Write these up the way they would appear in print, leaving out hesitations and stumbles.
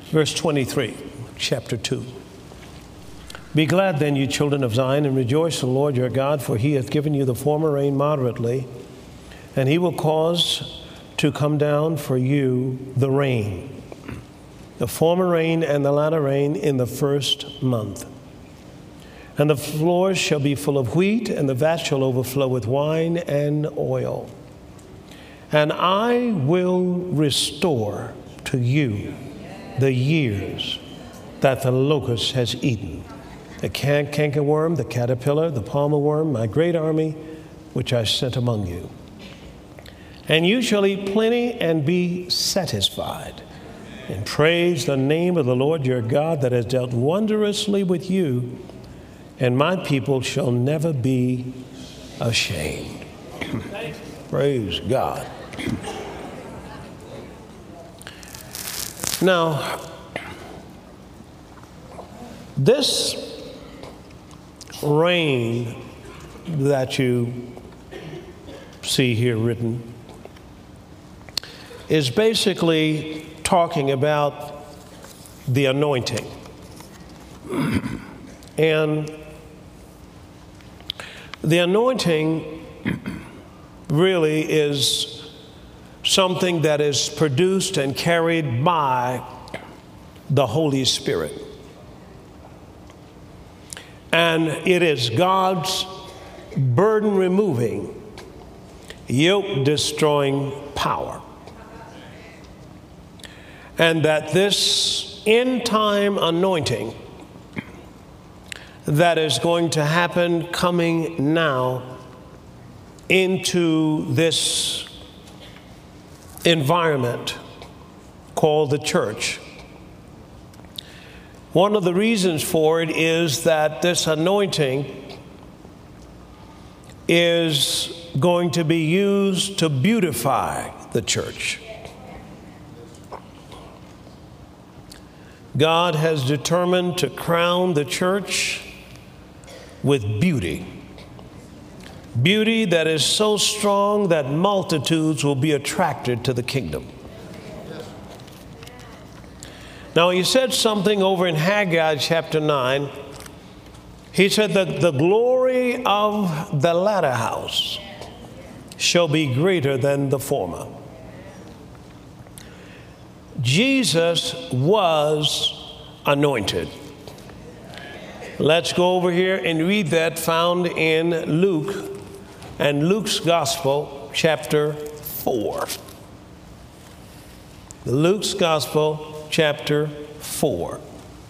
Verse 23, chapter 2. Be glad then, you children of Zion, and rejoice in the Lord your God, for he hath given you the former rain moderately, and he will cause to come down for you the rain, the former rain and the latter rain in the first month. And the floors shall be full of wheat, and the vats shall overflow with wine and oil. And I will restore to you the years that the locust has eaten, the cankerworm, the caterpillar, the palmer worm, my great army, which I sent among you. And you shall eat plenty and be satisfied, and praise the name of the Lord your God that has dealt wondrously with you, and my people shall never be ashamed. Praise God. Now, this rain that you see here written is basically talking about the anointing. And the anointing really is something that is produced and carried by the Holy Spirit. And it is God's burden-removing, yoke-destroying power. And that this end-time anointing that is going to happen coming now into this environment called the church. One of the reasons for it is that this anointing is going to be used to beautify the church. God has determined to crown the church with beauty. Beauty that is so strong that multitudes will be attracted to the kingdom. Now, he said something over in Haggai chapter 9. He said that the glory of the latter house shall be greater than the former. Jesus was anointed. Let's go over here and read that, found in Luke and Luke's Gospel, chapter 4. Luke's Gospel, chapter 4.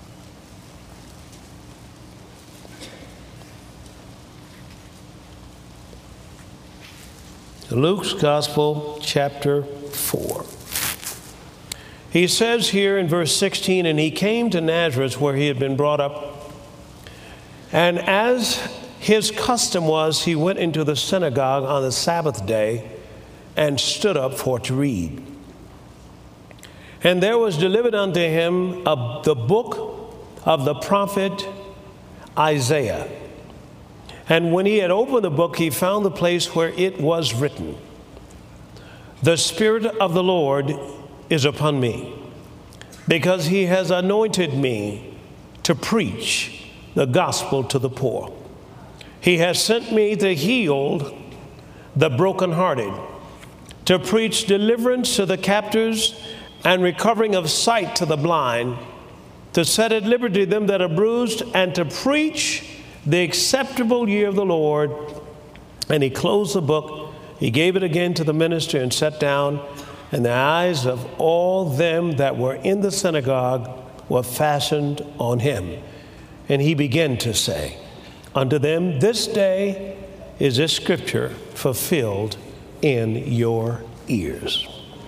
Luke's Gospel, chapter 4. He says here in verse 16, and he came to Nazareth where he had been brought up. And as his custom was, he went into the synagogue on the Sabbath day and stood up for to read. And there was delivered unto him the book of the prophet Isaiah. And when he had opened the book, he found the place where it was written, The Spirit of the Lord is upon me, because he has anointed me to preach the gospel to the poor. He has sent me to heal the brokenhearted, to preach deliverance to the captives and recovering of sight to the blind, to set at liberty them that are bruised, and to preach the acceptable year of the Lord. And he closed the book. He gave it again to the minister and sat down. And the eyes of all them that were in the synagogue were fastened on him. And he began to say unto them, This day is this scripture fulfilled in your ears.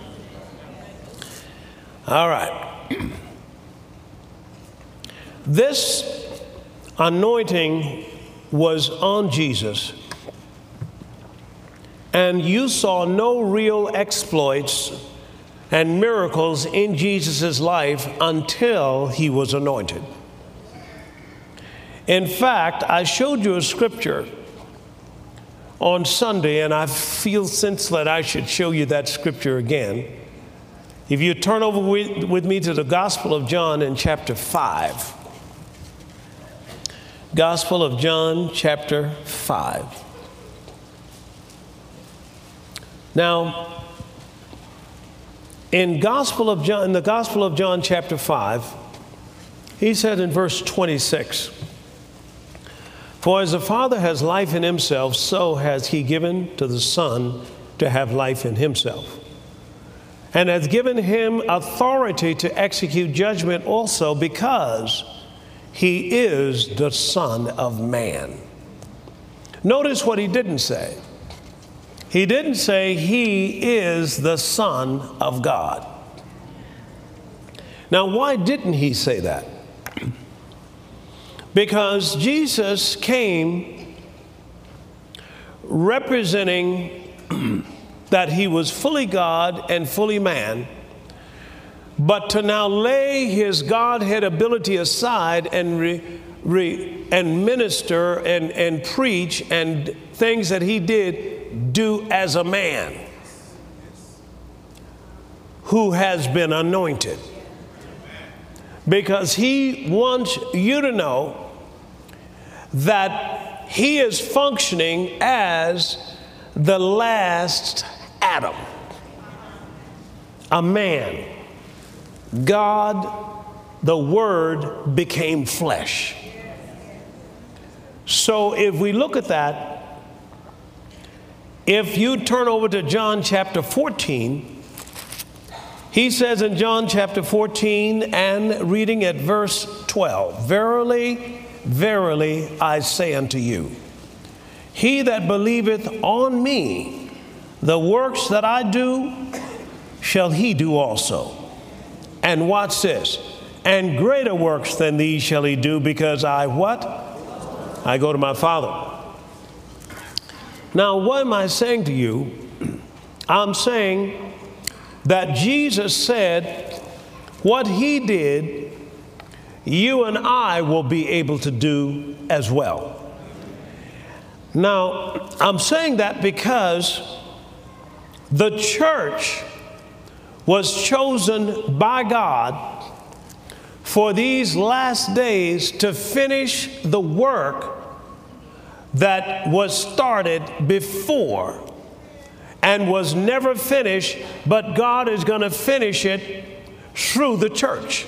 All right. This anointing was on Jesus, and you saw no real exploits and miracles in Jesus' life until he was anointed. In fact, I showed you a scripture on Sunday, and I feel since that I should show you that scripture again. If you turn over with me to the Gospel of John in chapter 5. Gospel of John, chapter 5. Now, in the Gospel of John, chapter 5, he said in verse 26, "For as the Father has life in himself, so has he given to the Son to have life in himself, and has given him authority to execute judgment also, because he is the Son of Man." Notice what he didn't say. He didn't say he is the Son of God. Now, why didn't he say that? Because Jesus came representing that he was fully God and fully man, but to now lay his Godhead ability aside and minister and preach and things that he did do as a man who has been anointed. Because he wants you to know that he is functioning as the last Adam, a man. God, the Word, became flesh. So if we look at that, if you turn over to John chapter 14, he says in John chapter 14 and reading at verse 12, "Verily, verily, I say unto you, he that believeth on me, the works that I do, shall he do also. And watch this, and greater works than these shall he do, because I what? I go to my Father." Now, what am I saying to you? I'm saying that Jesus said what he did, you and I will be able to do as well. Now, I'm saying that because the church was chosen by God for these last days to finish the work that was started before and was never finished, but God is going to finish it through the church.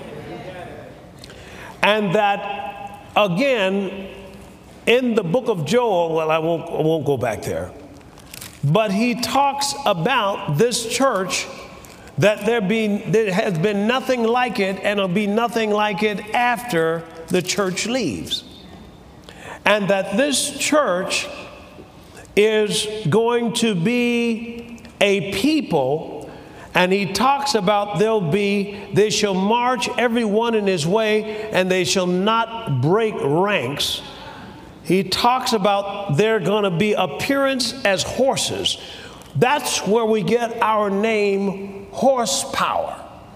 And that, again, in the book of Joel, well, I won't go back there, but he talks about this church, that there has been nothing like it, and there'll be nothing like it after the church leaves. And that this church is going to be a people, and he talks about they shall march every one in his way, and they shall not break ranks. He talks about they're going to be appearance as horses. That's where we get our name, horsepower.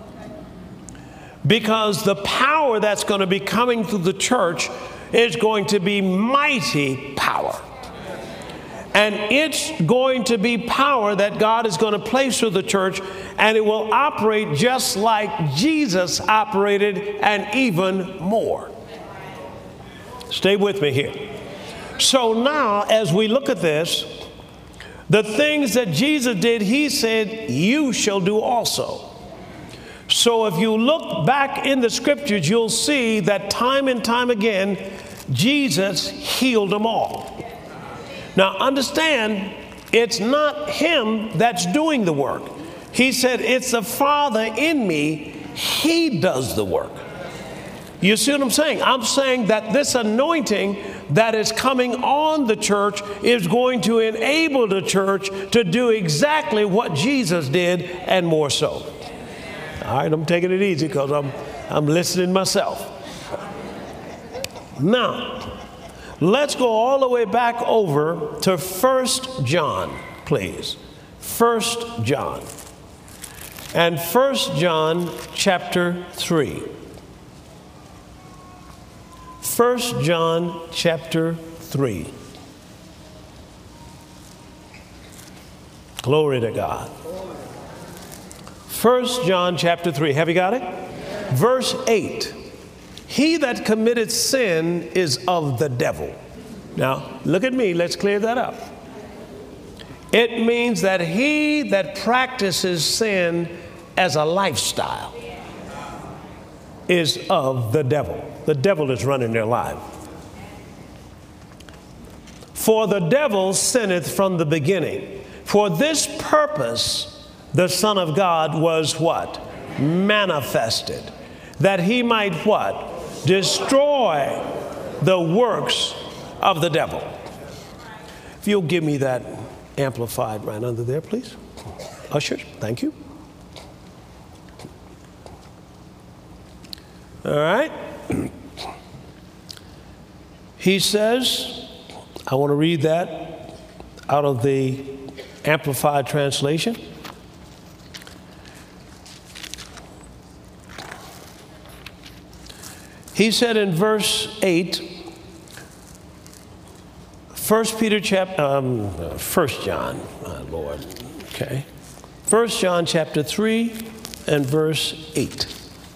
Because the power that's going to be coming through the church is going to be mighty power. And it's going to be power that God is going to place through the church, and it will operate just like Jesus operated and even more. Stay with me here. So now, as we look at this, the things that Jesus did, he said, you shall do also. So if you look back in the scriptures, you'll see that time and time again, Jesus healed them all. Now understand, it's not him that's doing the work. He said, it's the Father in me. He does the work. You see what I'm saying? I'm saying that this anointing that is coming on the church is going to enable the church to do exactly what Jesus did and more so. All right, I'm taking it easy because I'm listening myself. Now, let's go all the way back over to 1 John, please. 1 John. And 1 John chapter 3. 1 John chapter 3. Glory to God. 1 John chapter 3. Have you got it? Verse 8. He that committed sin is of the devil. Now, look at me. Let's clear that up. It means that he that practices sin as a lifestyle is of the devil. The devil is running their life. For the devil sinneth from the beginning. For this purpose the Son of God was what? Manifested. That he might what? Destroy the works of the devil. If you'll give me that amplified right under there, please. Ushers, thank you. All right. He says, I want to read that out of the Amplified Translation. He said in verse 8, 1 John, my Lord, okay. 1 John chapter 3 and verse 8.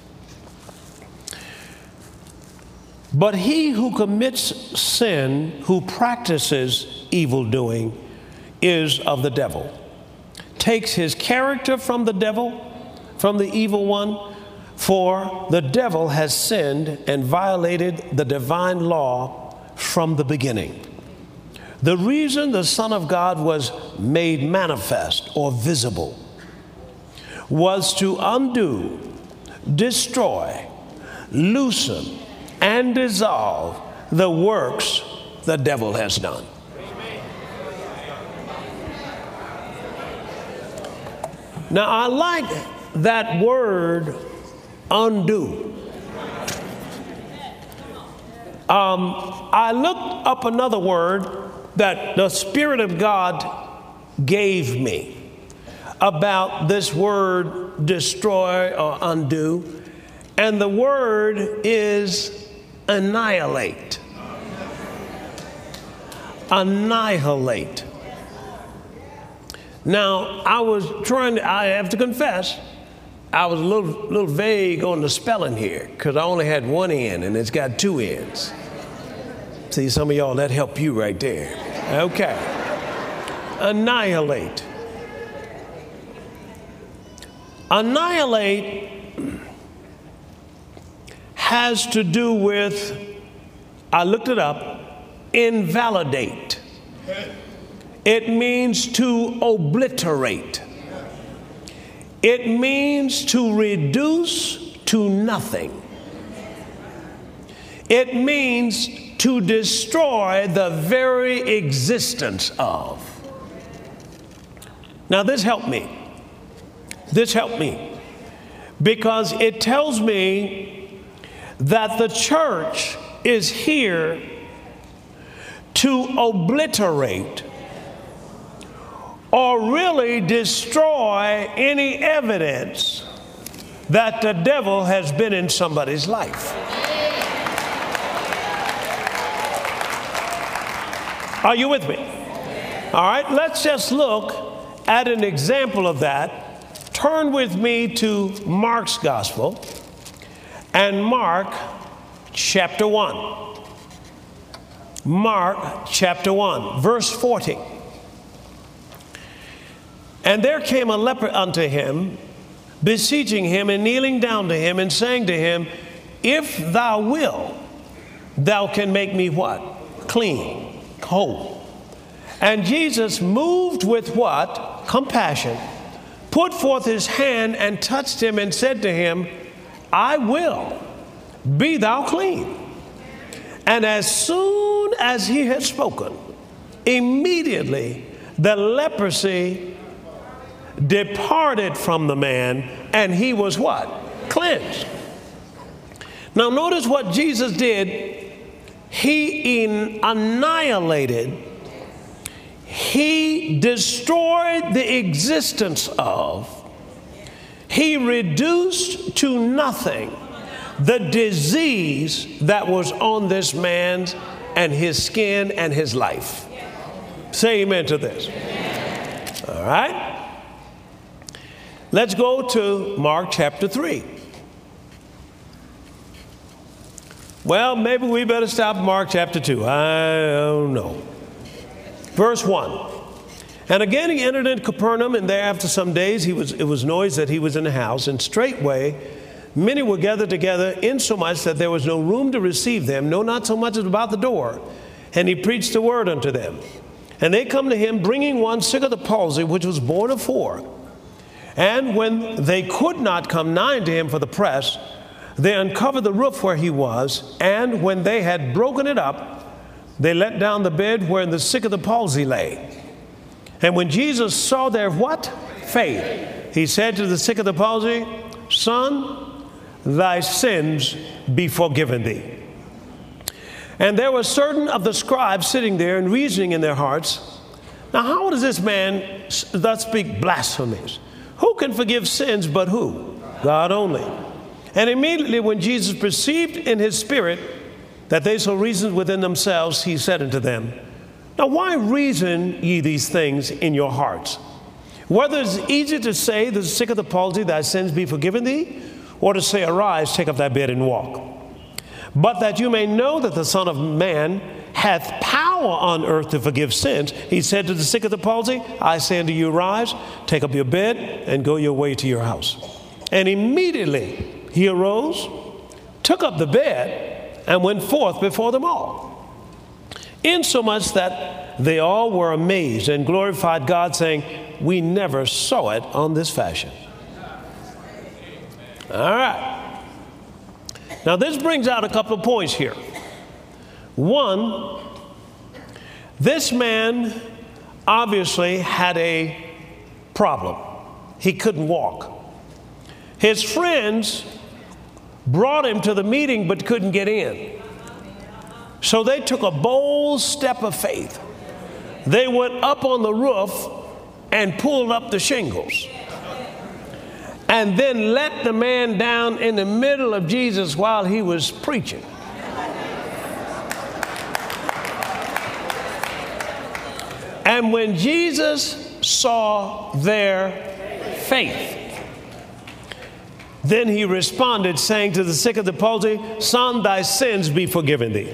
But he who commits sin, who practices evil doing, is of the devil, takes his character from the devil, from the evil one, for the devil has sinned and violated the divine law from the beginning. The reason the Son of God was made manifest or visible was to undo, destroy, loosen, and dissolve the works the devil has done. Now, I like that word, undo. I looked up another word that the Spirit of God gave me about this word destroy or undo, and the word is annihilate. Annihilate. Now, I have to confess, I was a little vague on the spelling here because I only had one N and it's got two N's. See, some of y'all, that helped you right there. Okay. Annihilate. Annihilate has to do with, I looked it up, invalidate. It means to obliterate. It means to reduce to nothing. It means to destroy the very existence of. Now, this helped me. This helped me because it tells me that the church is here to obliterate or really destroy any evidence that the devil has been in somebody's life. Are you with me? All right, let's just look at an example of that. Turn with me to Mark's Gospel and Mark chapter 1. Mark chapter 1, verse 40. And there came a leper unto him, beseeching him and kneeling down to him and saying to him, if thou wilt, thou can make me what? Clean, whole. And Jesus, moved with what? Compassion, put forth his hand and touched him and said to him, I will, be thou clean. And as soon as he had spoken, immediately the leprosy departed from the man, and he was what? Cleansed. Now notice what Jesus did. He annihilated, he destroyed the existence of, he reduced to nothing the disease that was on this man's and his skin and his life. Say amen to this. All right. Let's go to Mark chapter 3. Well, maybe we better stop Mark chapter 2. I don't know. Verse 1. And again he entered into Capernaum, and there after some days it was noised that he was in the house, and straightway many were gathered together, insomuch that there was no room to receive them, no, not so much as about the door. And he preached the word unto them. And they come to him, bringing one sick of the palsy, which was born of 4. And when they could not come nigh to him for the press, they uncovered the roof where he was, and when they had broken it up, they let down the bed wherein the sick of the palsy lay. And when Jesus saw their what? Faith, he said to the sick of the palsy, Son, thy sins be forgiven thee. And there were certain of the scribes sitting there and reasoning in their hearts, now how does this man thus speak blasphemies? Who can forgive sins but who? God only. And immediately when Jesus perceived in his spirit that they so reasoned within themselves, he said unto them, Now why reason ye these things in your hearts? Whether it is easy to say, the sick of the palsy, thy sins be forgiven thee, or to say, Arise, take up thy bed and walk. But that you may know that the Son of Man hath power on earth to forgive sins, he said to the sick of the palsy, I say unto you, Arise, take up your bed, and go your way to your house. And immediately he arose, took up the bed, and went forth before them all, insomuch that they all were amazed and glorified God, saying, We never saw it on this fashion. All right. Now this brings out a couple of points here. One, this man obviously had a problem. He couldn't walk. His friends brought him to the meeting but couldn't get in. So they took a bold step of faith. They went up on the roof and pulled up the shingles, and then let the man down in the middle of Jesus while he was preaching. And when Jesus saw their faith, then he responded, saying to the sick of the palsy, Son, thy sins be forgiven thee.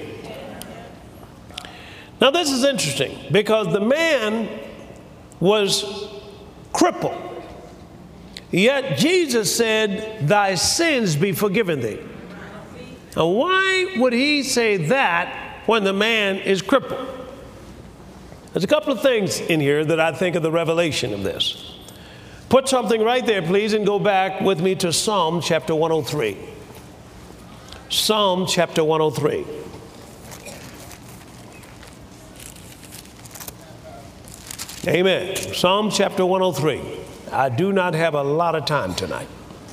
Now this is interesting, because the man was crippled, yet Jesus said, Thy sins be forgiven thee. Now why would he say that when the man is crippled? There's a couple of things in here that I think of the revelation of this. Put something right there, please, and go back with me to Psalm chapter 103. Psalm chapter 103. Amen. Psalm chapter 103. I do not have a lot of time tonight.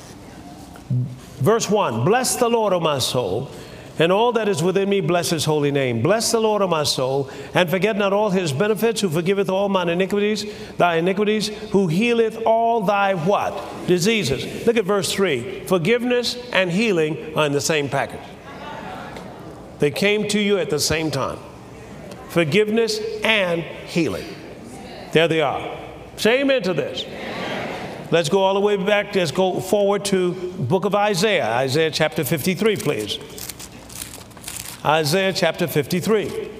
Verse 1. Bless the Lord, O my soul, and all that is within me, bless his holy name. Bless the Lord, O my soul, and forget not all his benefits, who forgiveth all mine iniquities, thy iniquities, who healeth all thy what? Diseases. Look at verse 3. Forgiveness and healing are in the same package. They came to you at the same time. Forgiveness and healing. There they are. Say amen to this. Let's go all the way back. Let's go forward to the book of Isaiah. Isaiah chapter 53, please. Isaiah chapter 53.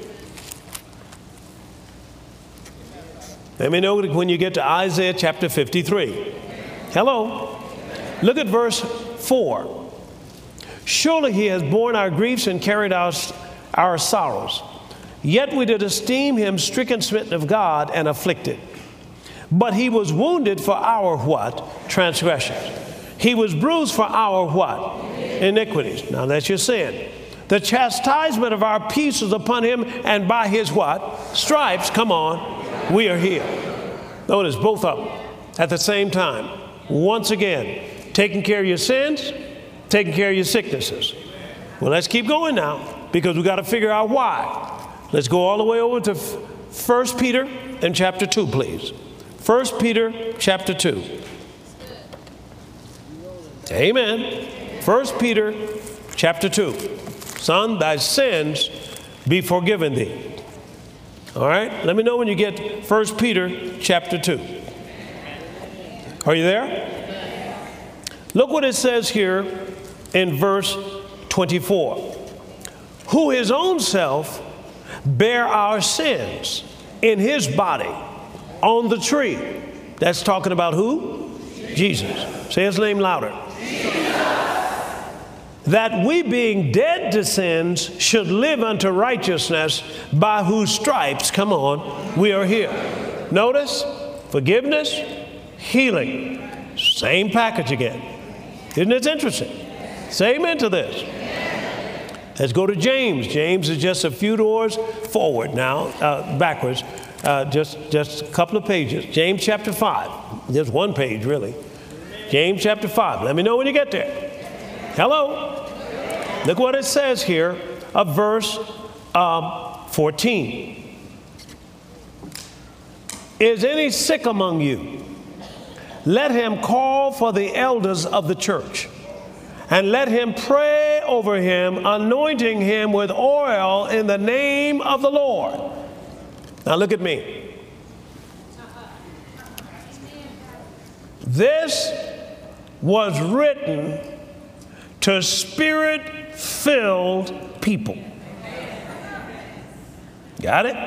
Let me know when you get to Isaiah chapter 53. Hello. Look at verse 4. Surely he has borne our griefs and carried our sorrows. Yet we did esteem him stricken, smitten of God, and afflicted. But he was wounded for our what? Transgressions. He was bruised for our what? Iniquities. Now that's your sin. The chastisement of our peace was upon him, and by his what? Stripes, come on, we are healed. Notice both of them at the same time. Once again, taking care of your sins, taking care of your sicknesses. Well, let's keep going now, because we've got to figure out why. Let's go all the way over to 1 Peter and chapter 2, please. 1 Peter chapter 2. Amen. 1 Peter chapter 2. Son, thy sins be forgiven thee. All right? Let me know when you get 1 Peter chapter 2. Are you there? Look what it says here in verse 24. Who his own self bare our sins in his body on the tree. That's talking about who? Jesus. Say his name louder. That we being dead to sins should live unto righteousness, by whose stripes, come on, we are here. Notice, forgiveness, healing. Same package again. Isn't it interesting? Say amen to this. Let's go to James. James is just a few doors forward now, backwards, just a couple of pages. James chapter 5. Just one page, really. James chapter 5. Let me know when you get there. Hello. Look what it says here of verse 14. Is any sick among you? Let him call for the elders of the church, and let him pray over him, anointing him with oil in the name of the Lord. Now look at me. This was written to spirit-filled people. Got it?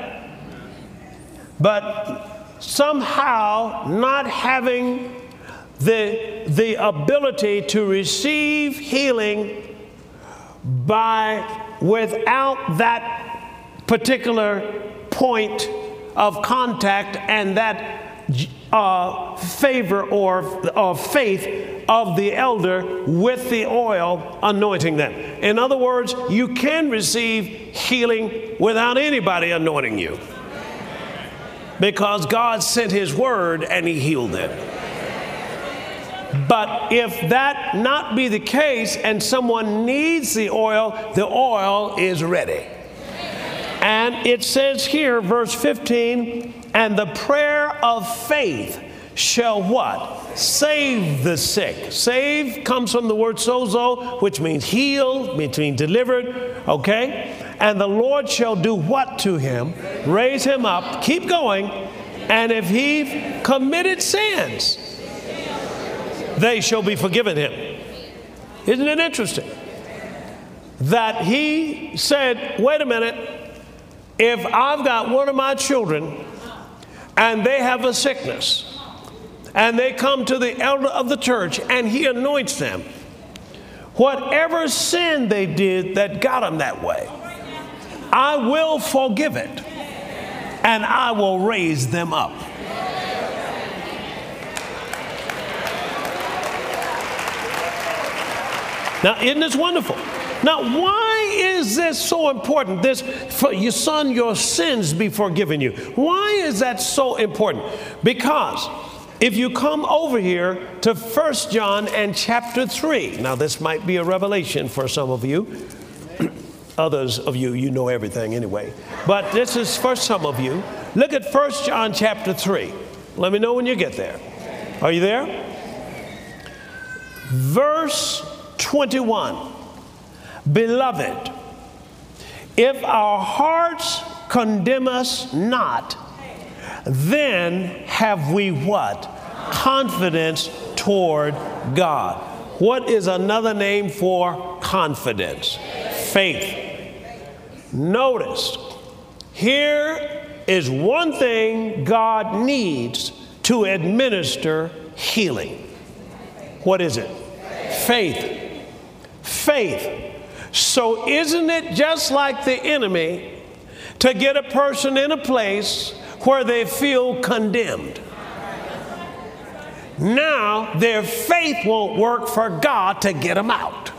But somehow not having the ability to receive healing without that particular point of contact and that favor or faith of the elder with the oil anointing them. In other words, you can receive healing without anybody anointing you, because God sent his word and he healed them. But if that not be the case and someone needs the oil is ready. And it says here, verse 15, and the prayer of faith shall what? Save the sick. Save comes from the word sozo, which means healed, which means delivered, okay? And the Lord shall do what to him? Raise him up, keep going, and if he committed sins, they shall be forgiven him. Isn't it interesting that he said, wait a minute, if I've got one of my children and they have a sickness and they come to the elder of the church and he anoints them, whatever sin they did that got them that way, I will forgive it and I will raise them up. Now, isn't this wonderful? Now, why is this so important? This, for your son, your sins be forgiven you. Why is that so important? Because if you come over here to 1 John and chapter 3, now this might be a revelation for some of you. Others of you, you know everything anyway. But this is for some of you. Look at 1 John chapter 3. Let me know when you get there. Are you there? Verse 21. Beloved, if our hearts condemn us not, then have we what? Confidence toward God. What is another name for confidence? Faith. Notice, here is one thing God needs to administer healing. What is it? Faith. Faith. So isn't it just like the enemy to get a person in a place where they feel condemned? Now their faith won't work for God to get them out.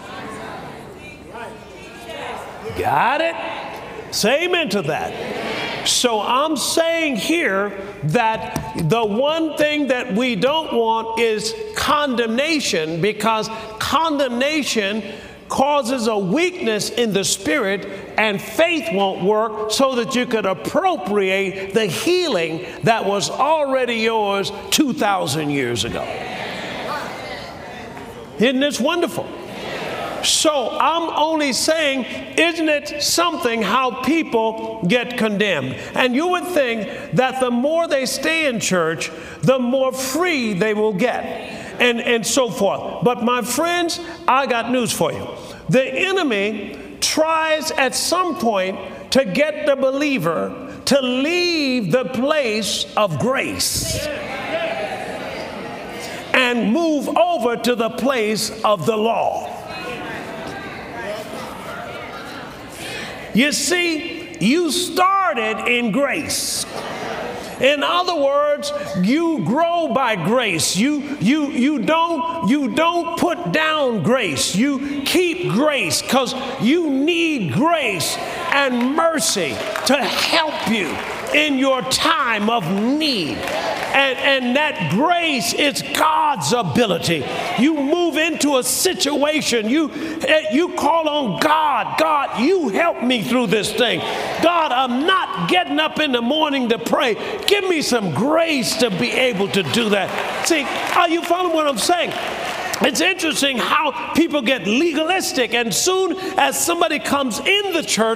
Got it? Say amen to that. So I'm saying here that the one thing that we don't want is condemnation, because condemnation causes a weakness in the spirit and faith won't work, so that you could appropriate the healing that was already yours 2,000 years ago. Isn't this wonderful? So I'm only saying, isn't it something how people get condemned? And you would think that the more they stay in church, the more free they will get. and so forth. But my friends, I got news for you. The enemy tries at some point to get the believer to leave the place of grace and move over to the place of the law. You see, you started in grace. In other words, you grow by grace. You don't put down grace. You keep grace because you need grace and mercy to help you in your time of need. And that grace is God's ability. You move into a situation, you call on God. God, you help me through this thing. God, I'm not getting up in the morning to pray. Give me some grace to be able to do that. See, are you following what I'm saying? It's interesting how people get legalistic, and soon as somebody comes in the church,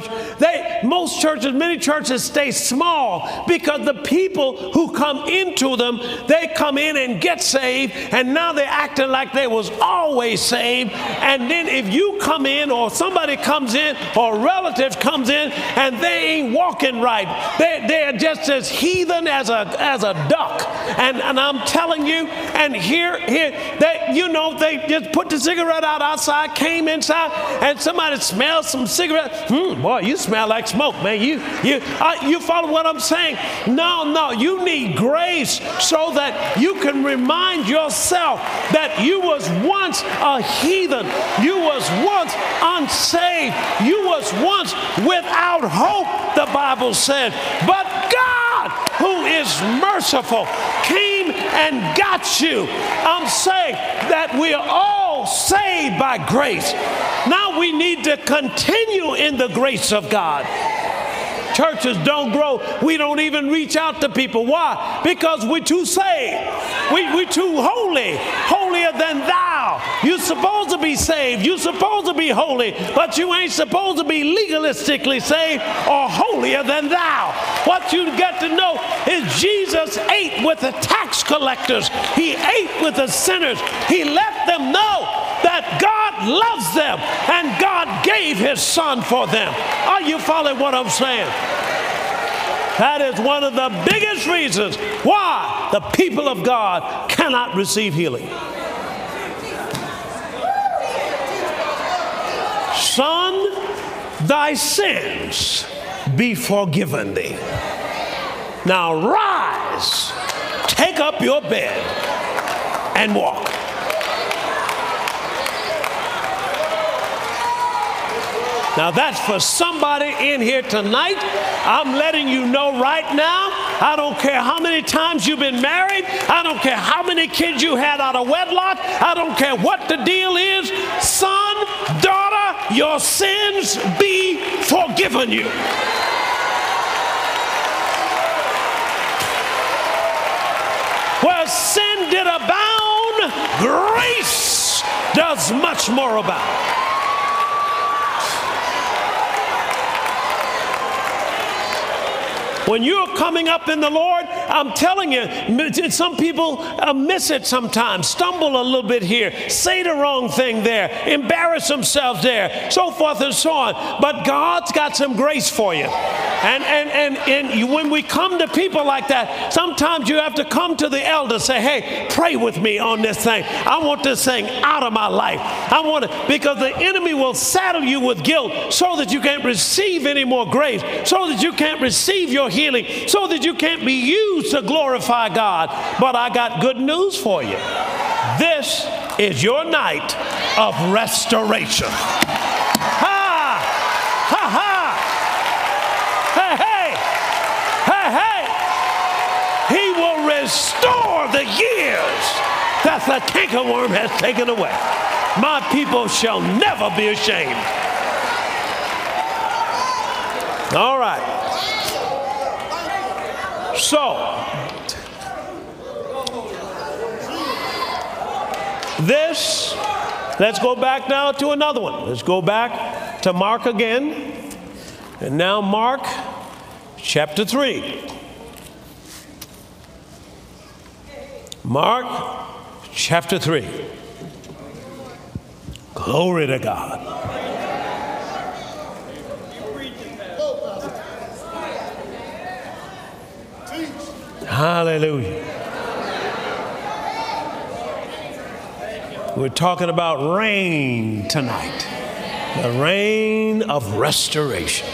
many churches stay small because the people who come into them, they come in and get saved, and now they're acting like they was always saved. And then if you come in, or somebody comes in, or a relative comes in, and they ain't walking right, they're just as heathen as a duck. And I'm telling you, and here they just put the cigarette out outside, came inside, and somebody smelled some cigarette. Boy, you smell like smoke, man. You follow what I'm saying? No, you need grace so that you can remind yourself that you was once a heathen. You was once unsaved. You was once without hope, the Bible said. But God, who is merciful, came and got you. I'm saying that we are all saved by grace. Now we need to continue in the grace of God. Churches don't grow. We don't even reach out to people. Why? Because we're too saved. We're too holy, holier than thou. You're supposed to be saved. You're supposed to be holy, but you ain't supposed to be legalistically saved or holier than thou. What you get to know is Jesus ate with the tax collectors. He ate with the sinners. He let them know that God loves them and God gave his son for them. Are you following what I'm saying? That is one of the biggest reasons why the people of God cannot receive healing. Son, thy sins be forgiven thee. Now rise, take up your bed, and walk. Now that's for somebody in here tonight. I'm letting you know right now, I don't care how many times you've been married. I don't care how many kids you had out of wedlock. I don't care what the deal is. Son, daughter, your sins be forgiven you. Where sin did abound, grace does much more abound. When you're coming up in the Lord, I'm telling you, some people miss it sometimes, stumble a little bit here, say the wrong thing there, embarrass themselves there, so forth and so on. But God's got some grace for you. And when we come to people like that, sometimes you have to come to the elder, say, hey, pray with me on this thing. I want this thing out of my life. I want it, because the enemy will saddle you with guilt so that you can't receive any more grace, so that you can't receive your healing, so that you can't be used to glorify God. But I got good news for you. This is your night of restoration. Ha! Ha ha! Hey, hey! Hey, hey! He will restore the years that the cankerworm has taken away. My people shall never be ashamed. All right. So, let's go back now to another one. Let's go back to Mark again. And now Mark chapter 3. Mark chapter 3. Glory to God. Hallelujah. We're talking about rain tonight. The rain of restoration.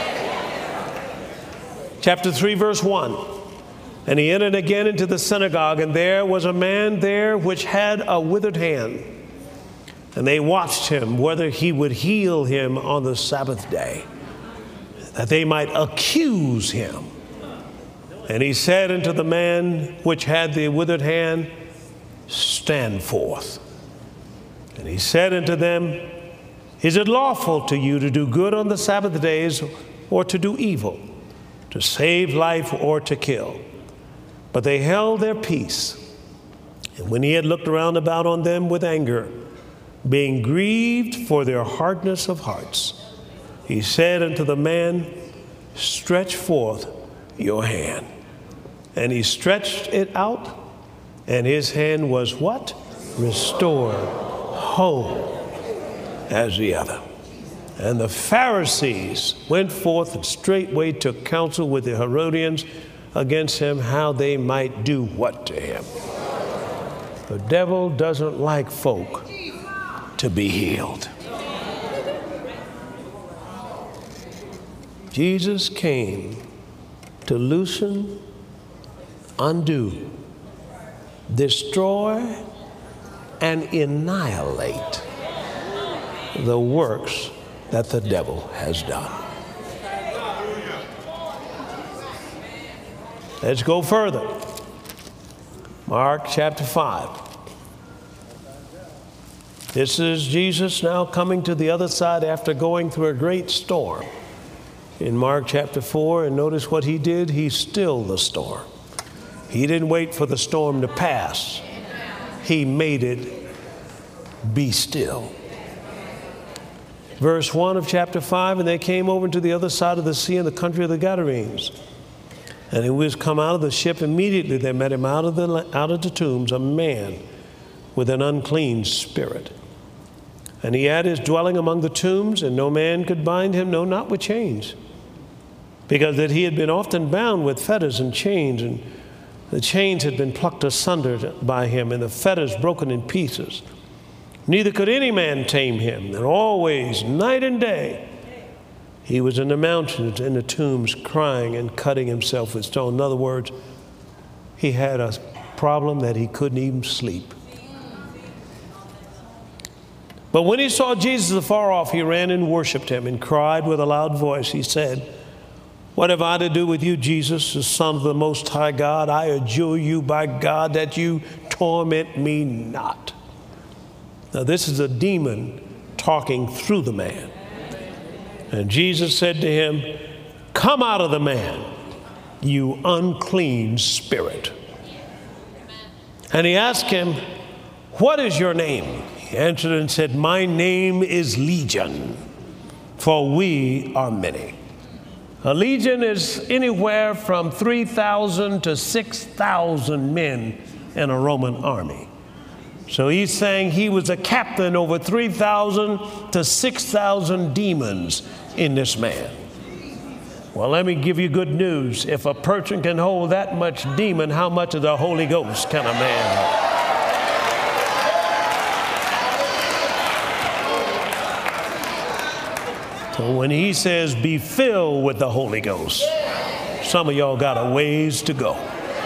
Chapter 3, verse 1. And he entered again into the synagogue, and there was a man there which had a withered hand. And they watched him whether he would heal him on the Sabbath day, that they might accuse him. And he said unto the man which had the withered hand, stand forth. And he said unto them, is it lawful to you to do good on the Sabbath days, or to do evil, to save life or to kill? But they held their peace. And when he had looked around about on them with anger, being grieved for their hardness of hearts, he said unto the man, stretch forth your hand. And he stretched it out, and his hand was what? Restored, whole as the other. And the Pharisees went forth and straightway took counsel with the Herodians against him, how they might do what to him. The devil doesn't like folk to be healed. Jesus came to loosen, undo, destroy, and annihilate the works that the devil has done. Let's go further. Mark chapter 5. This is Jesus now coming to the other side after going through a great storm. In Mark chapter 4, and notice what he did. He stilled the storm. He didn't wait for the storm to pass. He made it be still. Verse 1 of chapter 5, and they came over to the other side of the sea in the country of the Gadarenes. And he was come out of the ship. Immediately there met him out of the tombs a man with an unclean spirit. And he had his dwelling among the tombs, and no man could bind him, no, not with chains, because that he had been often bound with fetters and chains, and the chains had been plucked asunder by him, and the fetters broken in pieces. Neither could any man tame him, and always, night and day, he was in the mountains, in the tombs, crying and cutting himself with stone. In other words, he had a problem that he couldn't even sleep. But when he saw Jesus afar off, he ran and worshiped him and cried with a loud voice. He said, what have I to do with you, Jesus, the Son of the Most High God? I adjure you by God that you torment me not. Now, this is a demon talking through the man. And Jesus said to him, come out of the man, you unclean spirit. And he asked him, what is your name? He answered and said, my name is Legion, for we are many. A legion is anywhere from 3,000 to 6,000 men in a Roman army. So he's saying he was a captain over 3,000 to 6,000 demons in this man. Well, let me give you good news. If a person can hold that much demon, how much of the Holy Ghost can a man hold? So when he says, be filled with the Holy Ghost, some of y'all got a ways to go.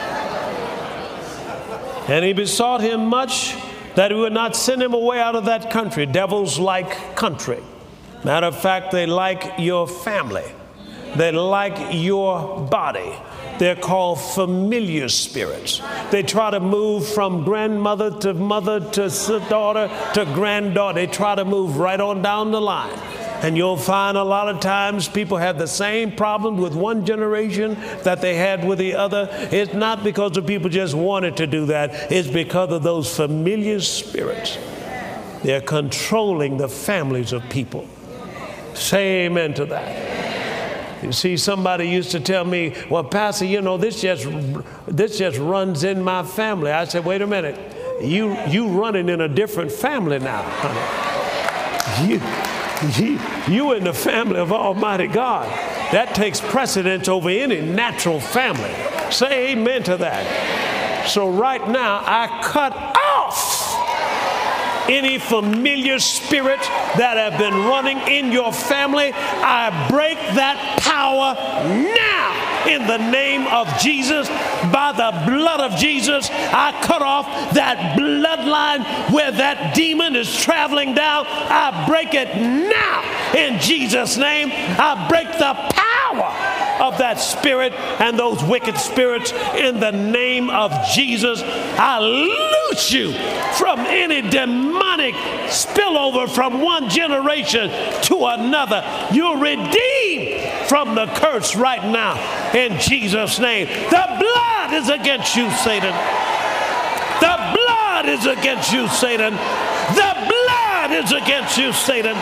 And he besought him much that he would not send him away out of that country. Devils like country. Matter of fact, they like your family. They like your body. They're called familiar spirits. They try to move from grandmother to mother to daughter to granddaughter. They try to move right on down the line. And you'll find a lot of times people have the same problem with one generation that they had with the other. It's not because the people just wanted to do that. It's because of those familiar spirits. They're controlling the families of people. Say amen to that. You see, somebody used to tell me, well, Pastor, you know, this just runs in my family. I said, wait a minute. you running in a different family now, honey. You in the family of Almighty God. That takes precedence over any natural family. Say amen to that. So right now, I cut off any familiar spirits that have been running in your family. I break that power now in the name of Jesus. By the blood of Jesus, I cut off that bloodline where that demon is traveling down. I break it now in Jesus' name. I break the power of that spirit and those wicked spirits in the name of Jesus. I loose you from any demonic spillover from one generation to another. You're redeemed from the curse right now in Jesus' name. The blood is against you, Satan. The blood is against you, Satan. The blood is against you, Satan.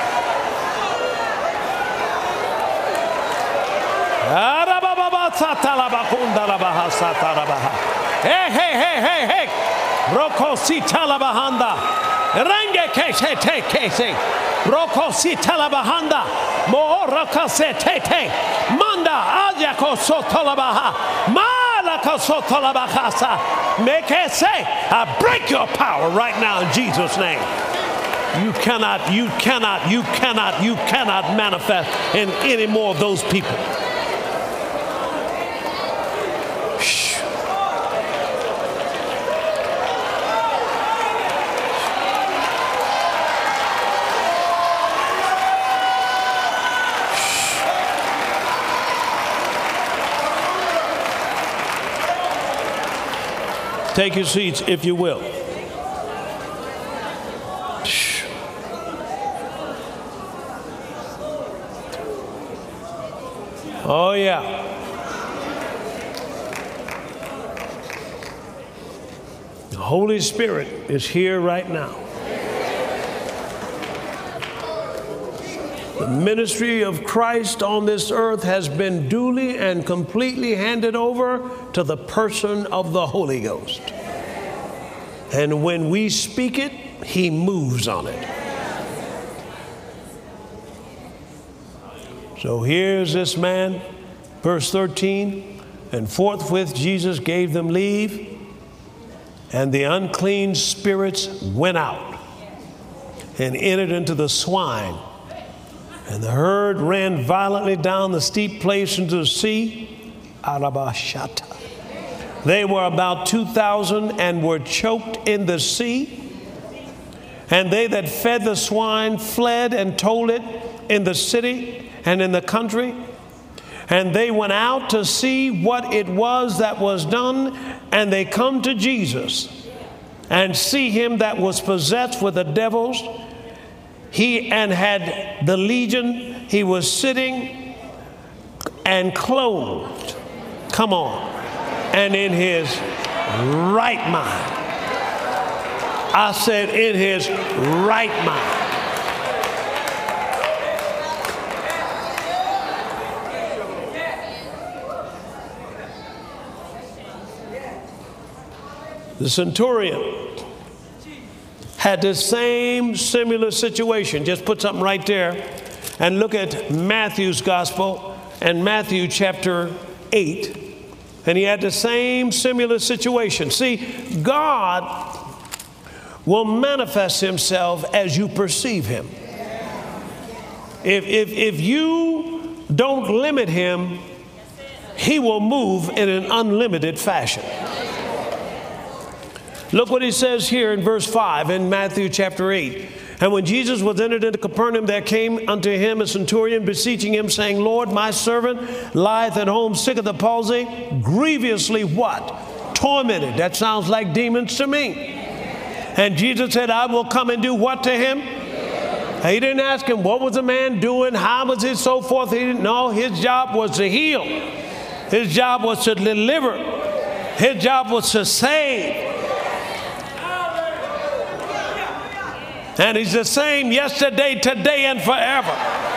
Hey, hey, hey, hey, hey. Roko sitala bahanda. Renge kese te kese. Roko sitala bahanda. Mo raka se te te. Manda ajako sotola baha. Malaka sotola bahasa. Meke se. I break your power right now in Jesus' name. You cannot manifest in any more of those people. Take your seats, if you will. Oh, yeah. The Holy Spirit is here right now. The ministry of Christ on this earth has been duly and completely handed over to the person of the Holy Ghost. And when we speak it, He moves on it. So here's this man, verse 13, and forthwith Jesus gave them leave, and the unclean spirits went out and entered into the swine. And the herd ran violently down the steep place into the sea. Arabashata. They were about 2,000 and were choked in the sea. And they that fed the swine fled and told it in the city and in the country. And they went out to see what it was that was done. And they come to Jesus and see him that was possessed with the devils. He and had the legion. He was sitting and clothed. Come on. And in his right mind. I said in his right mind. The centurion had the same similar situation. Just put something right there and look at Matthew's gospel and Matthew chapter 8. And he had the same similar situation. See, God will manifest himself as you perceive him. If you don't limit him, he will move in an unlimited fashion. Look what he says here in verse 5 in Matthew chapter 8. And when Jesus was entered into Capernaum, there came unto him a centurion beseeching him, saying, Lord, my servant lieth at home sick of the palsy, grievously what? Tormented. That sounds like demons to me. And Jesus said, I will come and do what to him? He didn't ask him, what was the man doing? How was it? So forth. He didn't know. His job was to heal. His job was to deliver. His job was to save. And he's the same yesterday, today, and forever.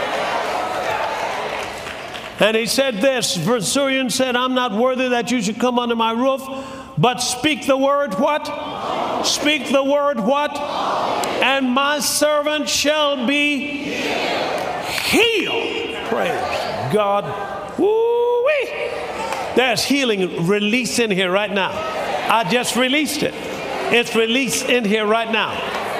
And he said this, the centurion said, I'm not worthy that you should come under my roof, but speak the word, what? Speak the word what? And my servant shall be healed. Praise God. Woo-wee. There's healing released in here right now. I just released it. It's released in here right now.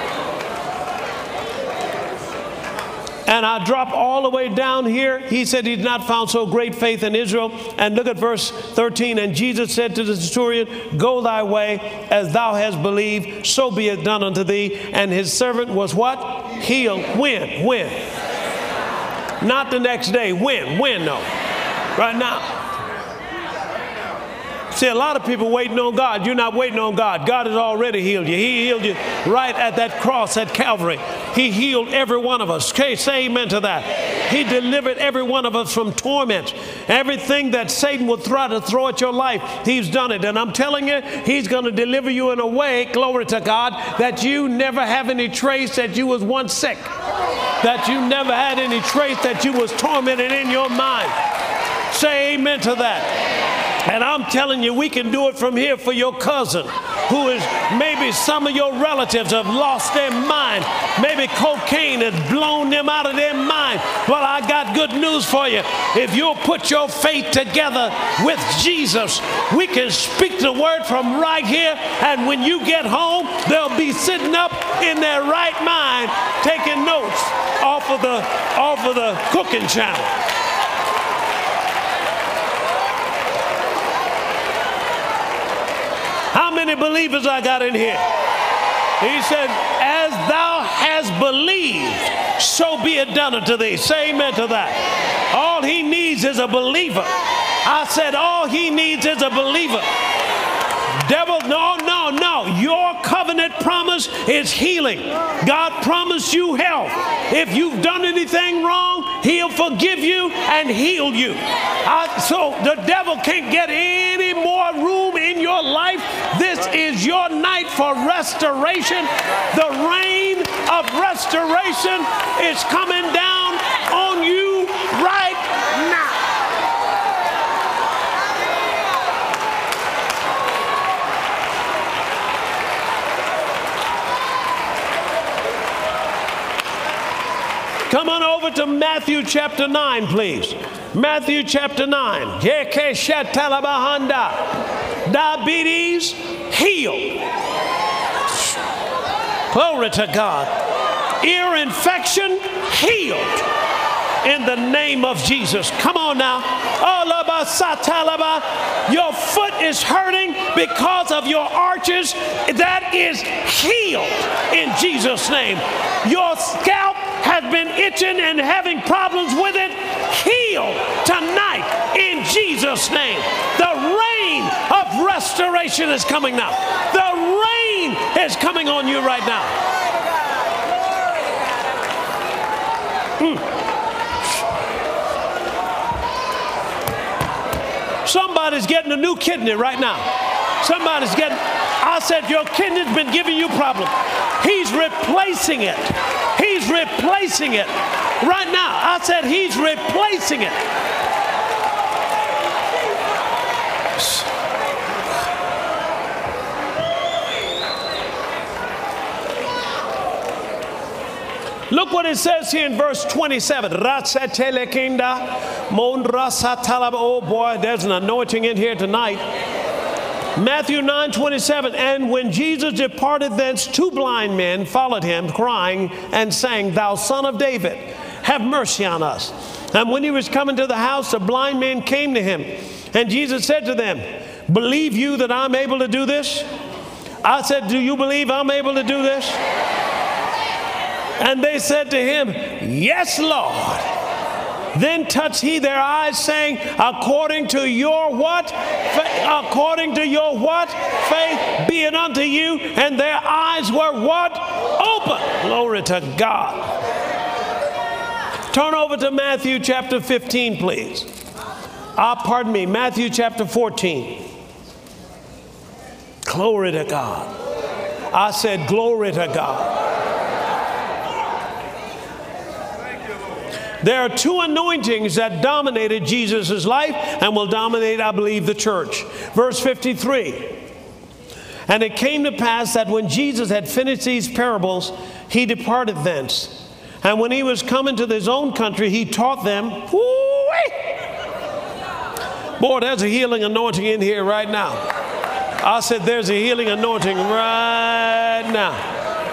And I drop all the way down here. He said he'd not found so great faith in Israel. And look at verse 13. And Jesus said to the centurion, go thy way as thou hast believed, so be it done unto thee. And his servant was what? Healed. When? When? Not the next day. When? When though? Right now. See, a lot of people waiting on God. You're not waiting on God. God has already healed you. He healed you right at that cross at Calvary. He healed every one of us. Okay, say amen to that. He delivered every one of us from torment. Everything that Satan would try to throw at your life, he's done it. And I'm telling you, he's going to deliver you in a way, glory to God, that you never have any trace that you was once sick. That you never had any trace that you was tormented in your mind. Say amen to that. And I'm telling you, we can do it from here for your cousin who is maybe some of your relatives have lost their mind. Maybe cocaine has blown them out of their mind. Well, I got good news for you. If you'll put your faith together with Jesus, we can speak the word from right here. And when you get home, they'll be sitting up in their right mind taking notes off of the cooking channel. How many believers I got in here? He said, as thou hast believed, so be it done unto thee. Say amen to that. All he needs is a believer. I said, all he needs is a believer. Devil, no. Your covenant promise is healing. God promised you health. If you've done anything wrong, he'll forgive you and heal you. So the devil can't get any more room in your life. This is your night for restoration. The rain of restoration is coming down on you right now. Come on over to Matthew chapter 9, please. Matthew chapter 9. Diabetes healed. Glory to God. Ear infection healed. In the name of Jesus. Come on now. Your foot is hurting because of your arches. That is healed in Jesus' name. Your scalp has been itching and having problems with it. Healed tonight in Jesus' name. The rain of restoration is coming now. The rain is coming on you right now. Somebody's getting a new kidney right now. Somebody's getting, I said, your kidney's been giving you problems. He's replacing it. He's replacing it. Right now, I said, he's replacing it. Look what it says here in verse 27. Oh boy, there's an anointing in here tonight. Matthew 9:27. And when Jesus departed thence, two blind men followed him, crying and saying, Thou son of David, have mercy on us. And when he was coming to the house, the blind men came to him. And Jesus said to them, Believe you that I'm able to do this? I said, Do you believe I'm able to do this? And they said to him, Yes, Lord. Then touched he their eyes, saying, According to your what? According to your what? Faith be it unto you. And their eyes were what? Open. Glory to God. Turn over to Matthew chapter 15, please. Pardon me, Matthew chapter 14. Glory to God. I said, Glory to God. There are two anointings that dominated Jesus' life and will dominate, I believe, the church. Verse 53. And it came to pass that when Jesus had finished these parables, he departed thence. And when he was come into his own country, he taught them. Boy, there's a healing anointing in here right now. I said there's a healing anointing right now.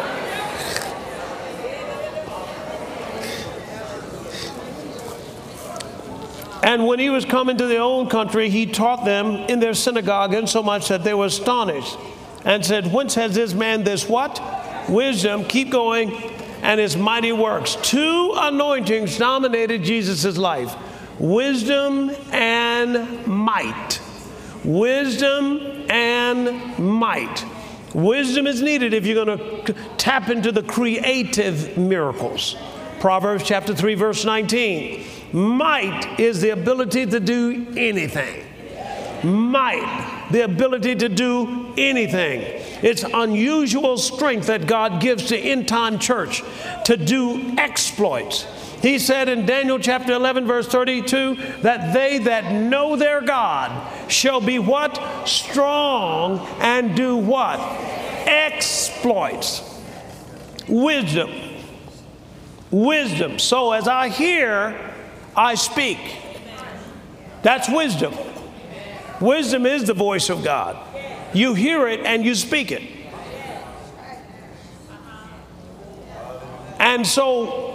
And when he was come into their own country, he taught them in their synagogue, insomuch that they were astonished, and said, whence has this man this what? Wisdom, keep going, and his mighty works. Two anointings dominated Jesus' life. Wisdom and might. Wisdom and might. Wisdom is needed if you're going to tap into the creative miracles. Proverbs chapter 3, verse 19. Might is the ability to do anything. Might, the ability to do anything. It's unusual strength that God gives to end-time church to do exploits. He said in Daniel chapter 11, verse 32, that they that know their God shall be what? Strong and do what? Exploits. Wisdom. Wisdom. So as I hear, I speak. That's wisdom. Wisdom is the voice of God. You hear it and you speak it. And so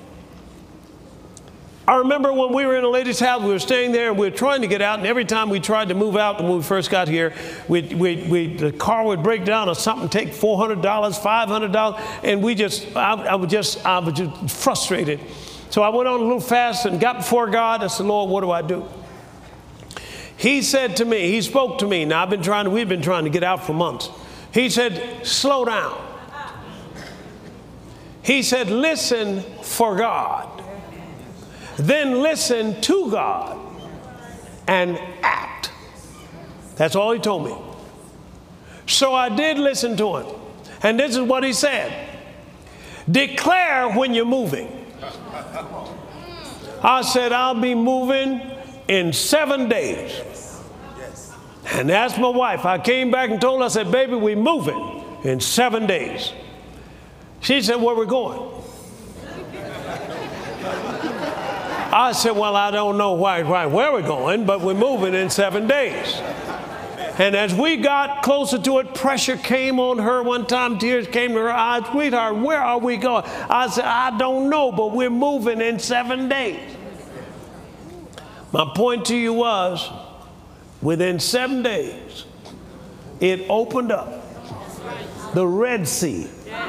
I remember when we were in a lady's house, we were staying there and we were trying to get out, and every time we tried to move out when we first got here, the car would break down or something, take $400, $500, and I was just frustrated. So I went on a little fast and got before God. I said, Lord, what do I do? He said to me, he spoke to me. Now we've been trying to get out for months. He said, slow down. He said, listen for God. Then listen to God and act. That's all he told me. So I did listen to him. And this is what he said. Declare when you're moving. I said, I'll be moving in 7 days. And asked my wife. I came back and told her, I said, baby, we're moving in 7 days. She said, where we going? I said, well, I don't know where we're going, but we're moving in 7 days. And as we got closer to it, pressure came on her one time. Tears came to her eyes. Sweetheart, where are we going? I said, I don't know, but we're moving in 7 days. My point to you was, within 7 days, it opened up the Red Sea.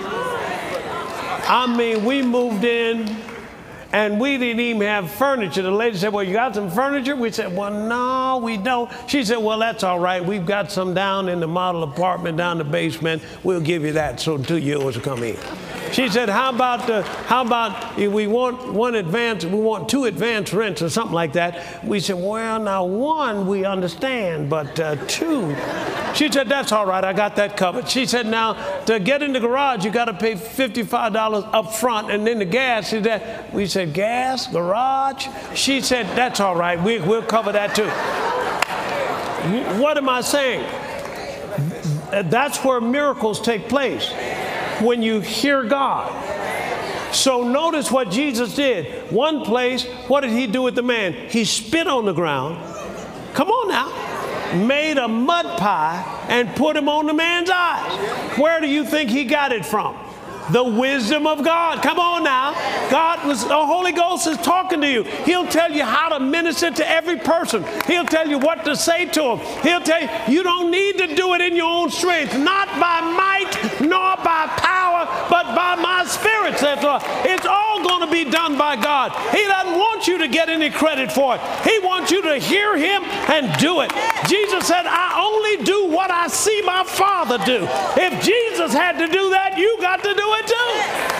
I mean, we moved in. And we didn't even have furniture. The lady said, well, you got some furniture? We said, well, no, we don't. She said, well, that's all right. We've got some down in the model apartment down the basement. We'll give you that so until yours will come in. She said, how about if we want 2 advance rents or something like that? We said, well, now 1 we understand, but 2. She said, that's all right. I got that covered. She said, now to get in the garage, you got to pay $55 up front, and then the gas. We said, gas, garage? She said, that's all right. We'll cover that too. What am I saying? That's where miracles take place. When you hear God. So notice what Jesus did. One place, what did he do with the man? He spit on the ground. Come on now. Made a mud pie and put him on the man's eyes. Where do you think he got it from? The wisdom of God. Come on now. The Holy Ghost is talking to you. He'll tell you how to minister to every person. He'll tell you what to say to them. He'll tell you don't need to do it in your own strength. Not by might, nor by power, but by my spirit, says Lord. It's all going to be done by God. He doesn't want you to get any credit for it. He wants you to hear him and do it. Jesus said, I only do what I see my Father do. If Jesus had to do that, you got to do it too.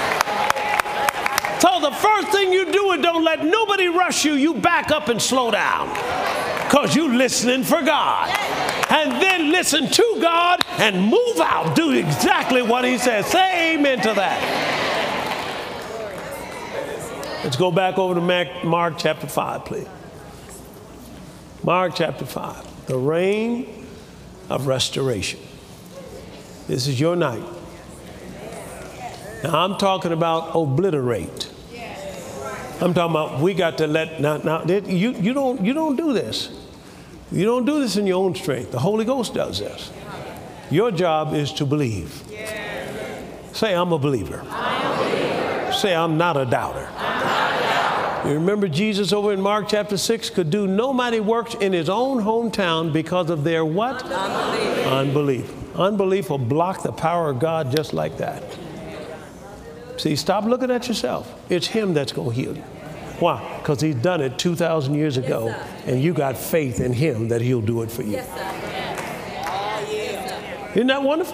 So the first thing you do is don't let nobody rush you. You back up and slow down because you're listening for God. And then listen to God and move out. Do exactly what he says. Say amen to that. Let's go back over to Mark chapter 5, please. Mark chapter 5. The reign of restoration. This is your night. Now, I'm talking about obliterate. I'm talking about we got to let, now you don't do this. You don't do this in your own strength. The Holy Ghost does this. Your job is to believe. Say, I'm a believer. Say, I'm not a doubter. You remember Jesus over in Mark chapter 6 could do no mighty works in his own hometown because of their what? Unbelief. Unbelief will block the power of God just like that. See, stop looking at yourself. It's him that's going to heal you. Why? Because he's done it 2,000 years ago, and you got faith in him that he'll do it for you. Isn't that wonderful?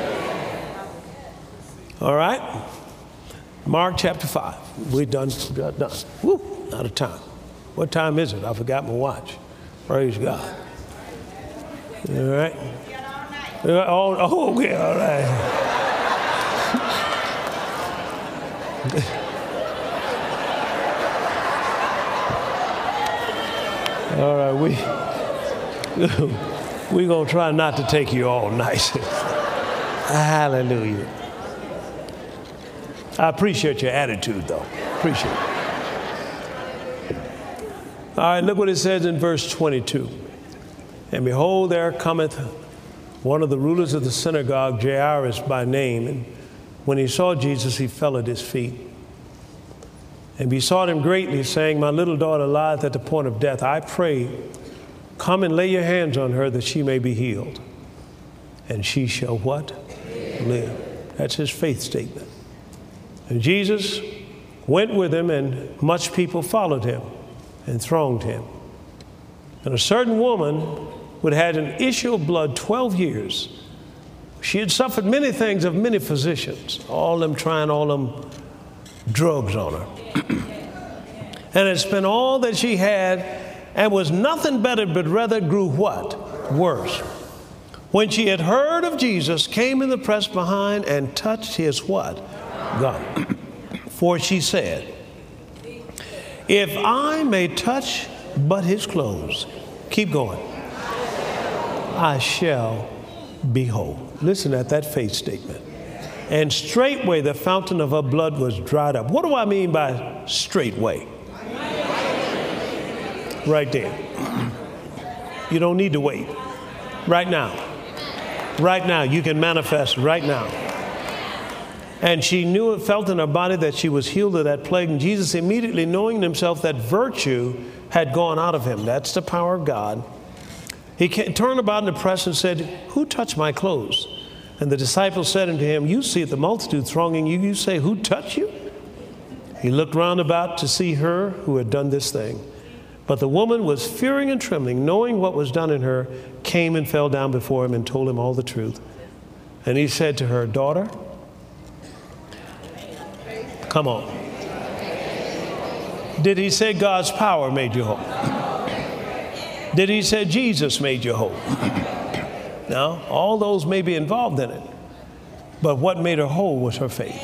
All right. Mark chapter 5. We're done. Woo, out of time. What time is it? I forgot my watch. Praise God. All right. Oh, okay, all right. All right, we're going to try not to take you all night. Hallelujah. I appreciate your attitude, though. Appreciate it. All right, look what it says in verse 22. And behold, there cometh one of the rulers of the synagogue, Jairus by name. And when he saw Jesus, he fell at his feet and besought him greatly, saying, My little daughter lieth at the point of death. I pray, come and lay your hands on her that she may be healed. And she shall what? Live. That's his faith statement. And Jesus went with him, and much people followed him and thronged him. And a certain woman who had had an issue of blood 12 years, she had suffered many things of many physicians, all them trying all them drugs on her. And had spent all that she had, and was nothing better, but rather grew what? Worse. When she had heard of Jesus, came in the press behind and touched his what? God. For she said, if I may touch but his clothes, keep going, I shall be whole. Listen at that faith statement. And straightway the fountain of her blood was dried up. What do I mean by straightway? Right there. You don't need to wait. Right now. Right now. You can manifest right now. And she knew it, felt in her body that she was healed of that plague. And Jesus, immediately knowing in himself that virtue had gone out of him, that's the power of God, he turned about in the press and said, who touched my clothes? And the disciples said unto him, you see the multitude thronging you, you say, who touched you? He looked round about to see her who had done this thing. But the woman was fearing and trembling, knowing what was done in her, came and fell down before him and told him all the truth. And he said to her, daughter, come on. Did he say God's power made you whole? Did he say Jesus made you whole? Now, all those may be involved in it, but what made her whole was her faith.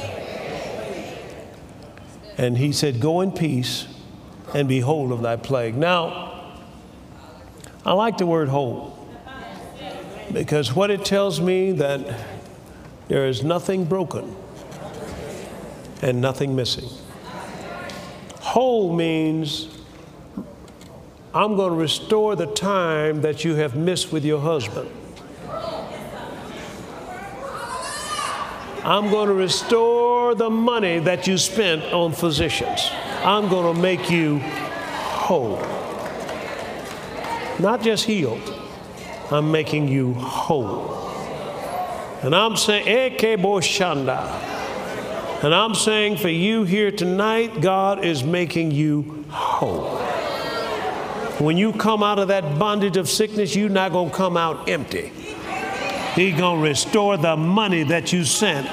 And he said, go in peace and be whole of thy plague. Now, I like the word whole because what it tells me that there is nothing broken and nothing missing. Whole means I'm going to restore the time that you have missed with your husband. I'm going to restore the money that you spent on physicians. I'm going to make you whole. Not just healed. I'm making you whole. And I'm saying, Ekebo Shanda. And I'm saying for you here tonight, God is making you whole. When you come out of that bondage of sickness, you're not going to come out empty. He's going to restore the money that you sent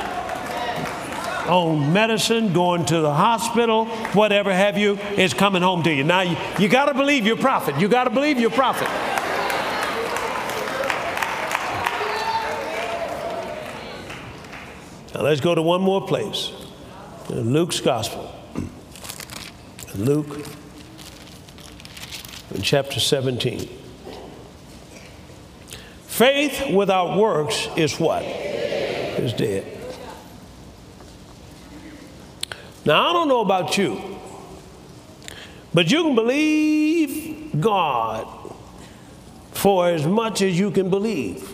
on medicine, going to the hospital, whatever have you, is coming home to you. Now, you got to believe your prophet. You got to believe your prophet. Now, let's go to one more place. Luke's Gospel. Luke, in chapter 17. Faith without works is what? is dead. Now, I don't know about you, but you can believe God for as much as you can believe.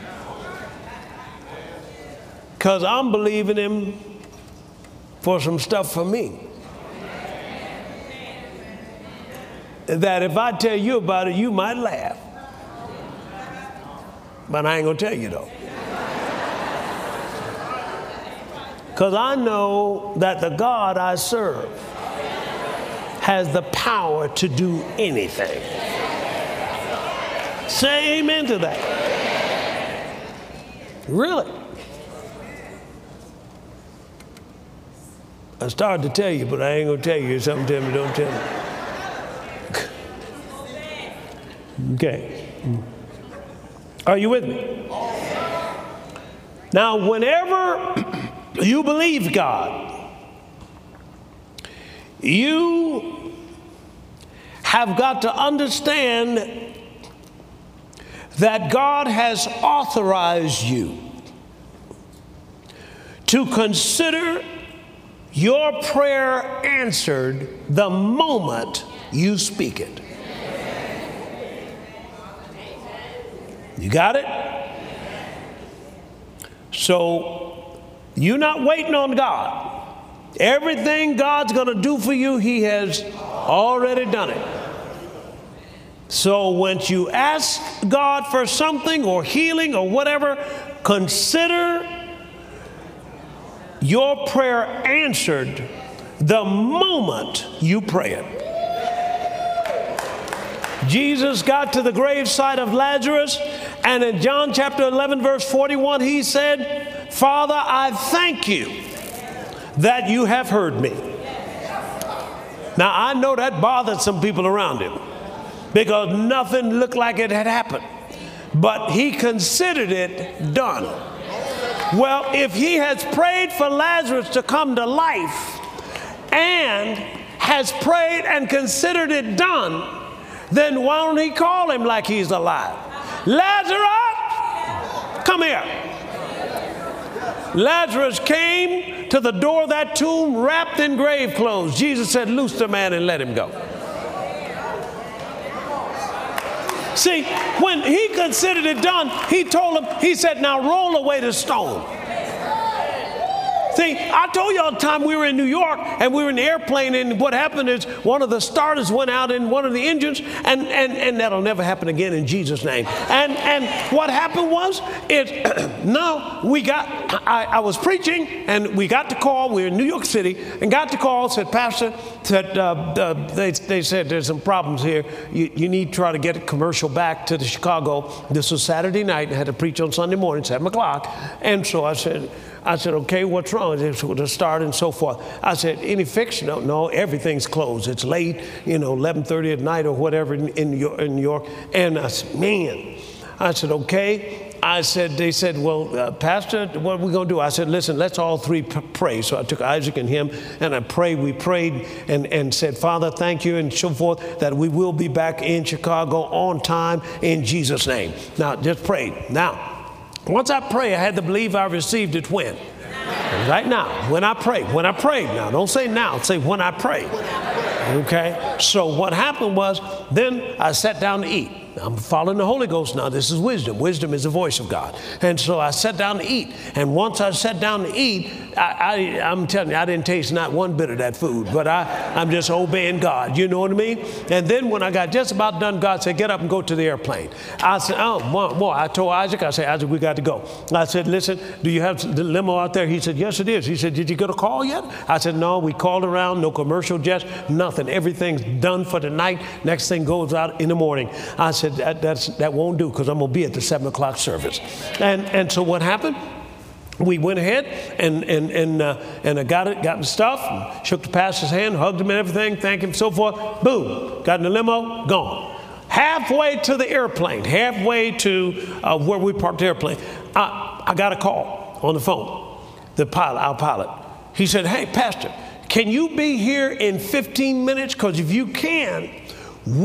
Because I'm believing him for some stuff for me. That if I tell you about it, you might laugh. But I ain't going to tell you though. Because I know that the God I serve has the power to do anything. Say amen to that. Really. I started to tell you, but I ain't going to tell you. Something tell me, don't tell me. Okay. Are you with me? Now, whenever you believe God, you have got to understand that God has authorized you to consider your prayer answered the moment you speak it. You got it? So you're not waiting on God. Everything God's going to do for you, he has already done it. So once you ask God for something or healing or whatever, consider your prayer answered the moment you pray it. Jesus got to the graveside of Lazarus, and in John chapter 11, verse 41, he said, Father, I thank you that you have heard me. Now, I know that bothered some people around him because nothing looked like it had happened, but he considered it done. Well, if he has prayed for Lazarus to come to life and has prayed and considered it done, then why don't he call him like he's alive? Lazarus, come here. Lazarus came to the door of that tomb wrapped in grave clothes. Jesus said, loose the man and let him go. See, when he considered it done, he told him, he said, now roll away the stone. See, I told you all the time we were in New York and we were in the airplane, and what happened is one of the starters went out in one of the engines, and that'll never happen again in Jesus' name. And what happened was, I was preaching and we got the call. We were in New York City and got the call, said, Pastor, they said there's some problems here. You need to try to get a commercial back to the Chicago. This was Saturday night and I had to preach on Sunday morning, 7 o'clock. And so I said, okay, what's wrong? The start and so forth. I said, any fix? No, everything's closed. It's late, 11:30 at night or whatever in New York. And I said, man. I said, okay. They said, well, Pastor, what are we going to do? I said, listen, let's all three pray. So I took Isaac and him and I prayed. We prayed and said, Father, thank you and so forth, that we will be back in Chicago on time in Jesus' name. Now, just pray. Now, once I pray, I had to believe I received it when? Right now, when I prayed. Now, don't say now, say when I prayed. Okay? So what happened was, then I sat down to eat. I'm following the Holy Ghost now. This is wisdom. Wisdom is the voice of God. And so I sat down to eat. And once I sat down to eat, I'm telling you, I didn't taste not one bit of that food. But I'm just obeying God. You know what I mean? And then when I got just about done, God said, get up and go to the airplane. I said, oh, more. I told Isaac, Isaac, we got to go. I said, listen, do you have the limo out there? He said, yes, it is. He said, did you get a call yet? I said, no, we called around, no commercial jets, nothing. Everything's done for the night. Next thing goes out in the morning. I said, that won't do because I'm going to be at the 7 o'clock service. And so what happened? We went ahead and I got the stuff, shook the pastor's hand, hugged him and everything, thanked him, so forth. Boom, got in the limo, gone. Halfway to the airplane, halfway to where we parked the airplane, I got a call on the phone. Our pilot, he said, hey, Pastor, can you be here in 15 minutes? Because if you can,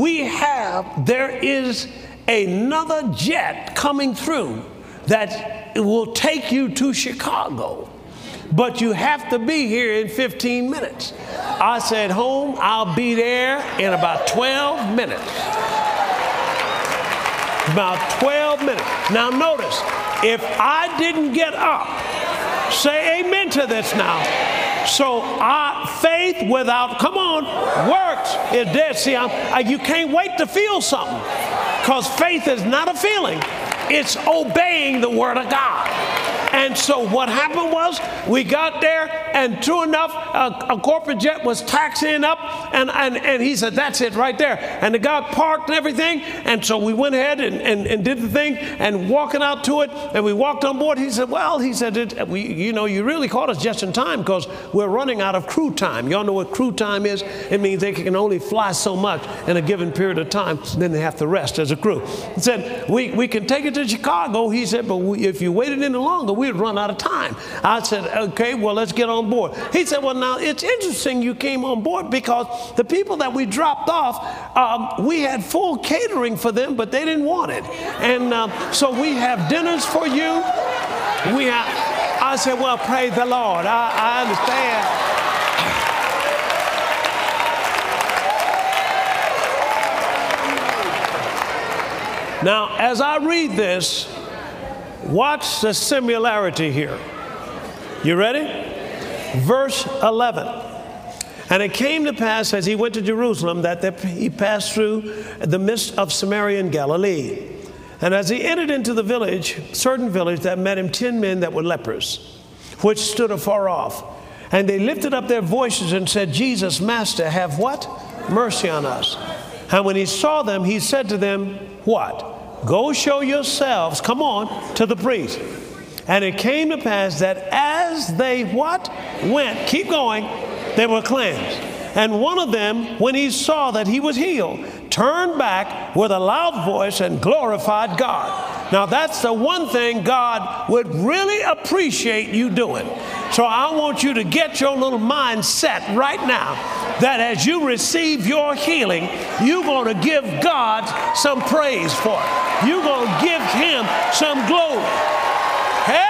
there is another jet coming through that will take you to Chicago, but you have to be here in 15 minutes. I said, home, I'll be there in about 12 minutes. About 12 minutes. Now notice, if I didn't get up, say amen to this now. So faith without, come on, works is dead. See, you can't wait to feel something, because faith is not a feeling. It's obeying the word of God. And so what happened was, we got there, and true enough, a corporate jet was taxiing up, and he said, that's it right there. And the guy parked and everything, and so we went ahead and did the thing, and walking out to it, and we walked on board. He said, well, you really caught us just in time, because we're running out of crew time. Y'all know what crew time is? It means they can only fly so much in a given period of time, then they have to rest as a crew. He said, we can take it to Chicago. He said, but if you waited any longer, we'd run out of time. I said, okay, well, let's get on board. He said, well, now, it's interesting you came on board, because the people that we dropped off, we had full catering for them, but they didn't want it. And so we have dinners for you. I said, well, praise the Lord. I understand. Now, as I read this, watch the similarity here. You ready? Verse 11. And it came to pass, as he went to Jerusalem, that he passed through the midst of Samaria and Galilee. And as he entered into the village, certain village, that met him 10 men that were lepers, which stood afar off. And they lifted up their voices and said, Jesus, Master, have what? Mercy on us. And when he saw them, he said to them, what? Go show yourselves, come on, to the priest. And it came to pass that as they what? Went, keep going, they were cleansed. And one of them, when he saw that he was healed, turned back with a loud voice and glorified God. Now that's the one thing God would really appreciate you doing. So I want you to get your little mind set right now that as you receive your healing, you're going to give God some praise for it. You're going to give him some glory. Hey!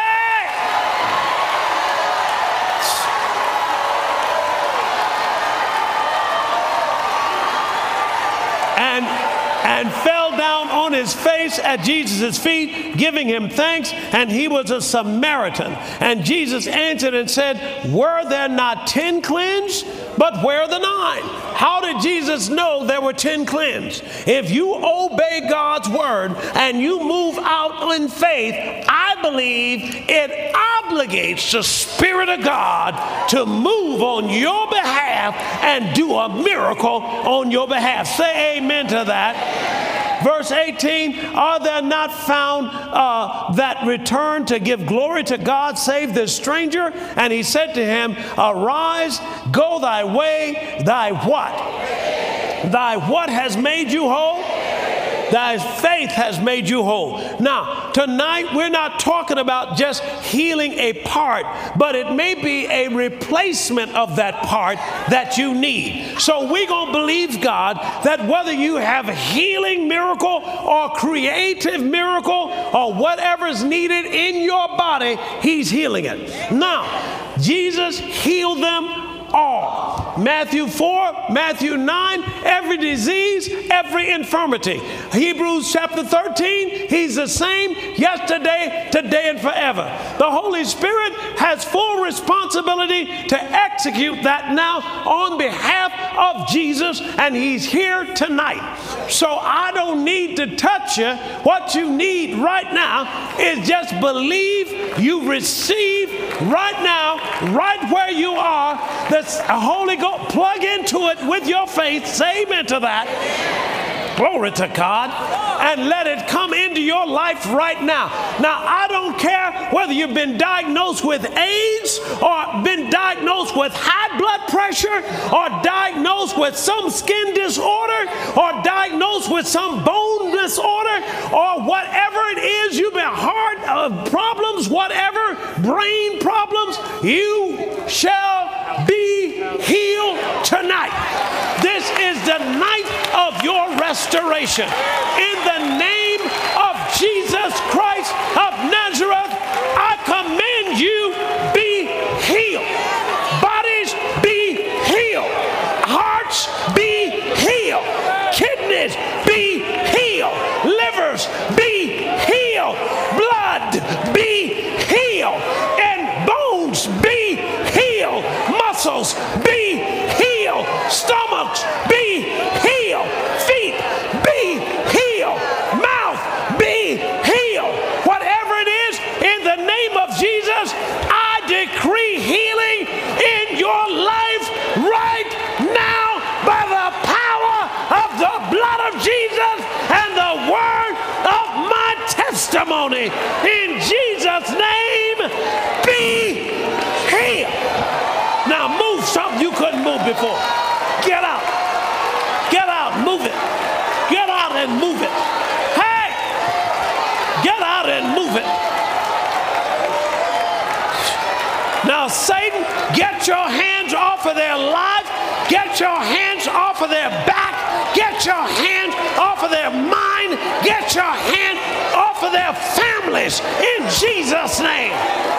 And fell down on his face at Jesus' feet, giving him thanks, and he was a Samaritan. And Jesus answered and said, were there not 10 cleansed? But where are the 9? How did Jesus know there were 10 cleansed? If you obey God's word and you move out in faith, I believe it obligates the Spirit of God to move on your behalf and do a miracle on your behalf. Say amen to that. Verse 18, are there not found that return to give glory to God save this stranger? And he said to him, arise, go thy way, thy what? Thy what has made you whole? Thy faith has made you whole. Now, tonight we're not talking about just healing a part, but it may be a replacement of that part that you need. So we're going to believe God that whether you have a healing miracle or creative miracle or whatever is needed in your body, he's healing it. Now, Jesus healed them all. Matthew 4, Matthew 9, every disease, every infirmity. Hebrews chapter 13, he's the same yesterday, today, and forever. The Holy Spirit has full responsibility to execute that now on behalf of Jesus, and he's here tonight. So I don't need to touch you. What you need right now is just believe you receive right now, right where you are, the Holy Ghost. Plug into it with your faith. Say amen to that. Glory to God. And let it come into your life right now. Now, I don't care whether you've been diagnosed with AIDS or been diagnosed with high blood pressure or diagnosed with some skin disorder or diagnosed with some bone disorder or whatever it is, you've been heart problems, whatever, brain problems, you shall be healed tonight. This is the night of your restoration. In the name of Jesus Christ of Nazareth, testimony. In Jesus' name, be healed. Now move something you couldn't move before. Get out. Get out. Move it. Get out and move it. Hey! Get out and move it. Now, Satan, get your hands off of their life. Get your hands off of their back. Get your hands off of their mind. Get your hand off of their families in Jesus' name.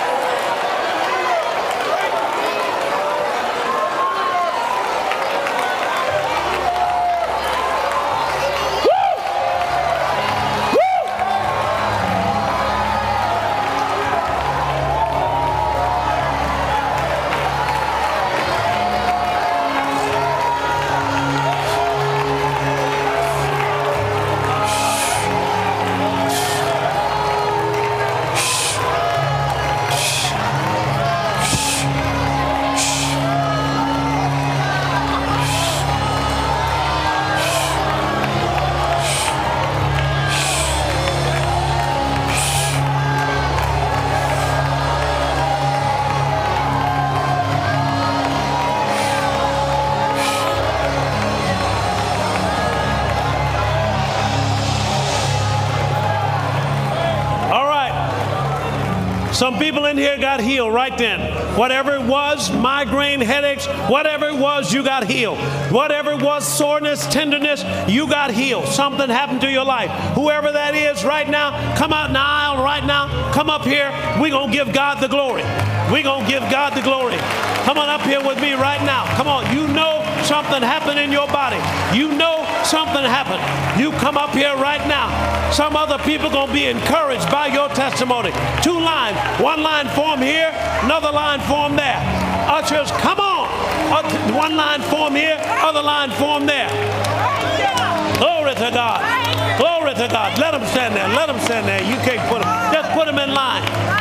Some people in here got healed right then. Whatever it was, migraine, headaches, whatever it was, you got healed. Whatever it was, soreness, tenderness, you got healed. Something happened to your life. Whoever that is right now, come out in the aisle right now. Come up here. We're going to give God the glory. We're going to give God the glory. Come on up here with me right now. Come on. You know something happened in your body. You know something happened. You come up here right now. Some other people going to be encouraged by your testimony. 2 lines. 1 line form here, another line form there. Ushers, come on. 1 line form here, other line form there. Glory to God. Glory to God. Let them stand there. Let them stand there. You can't put them. Just put them in line.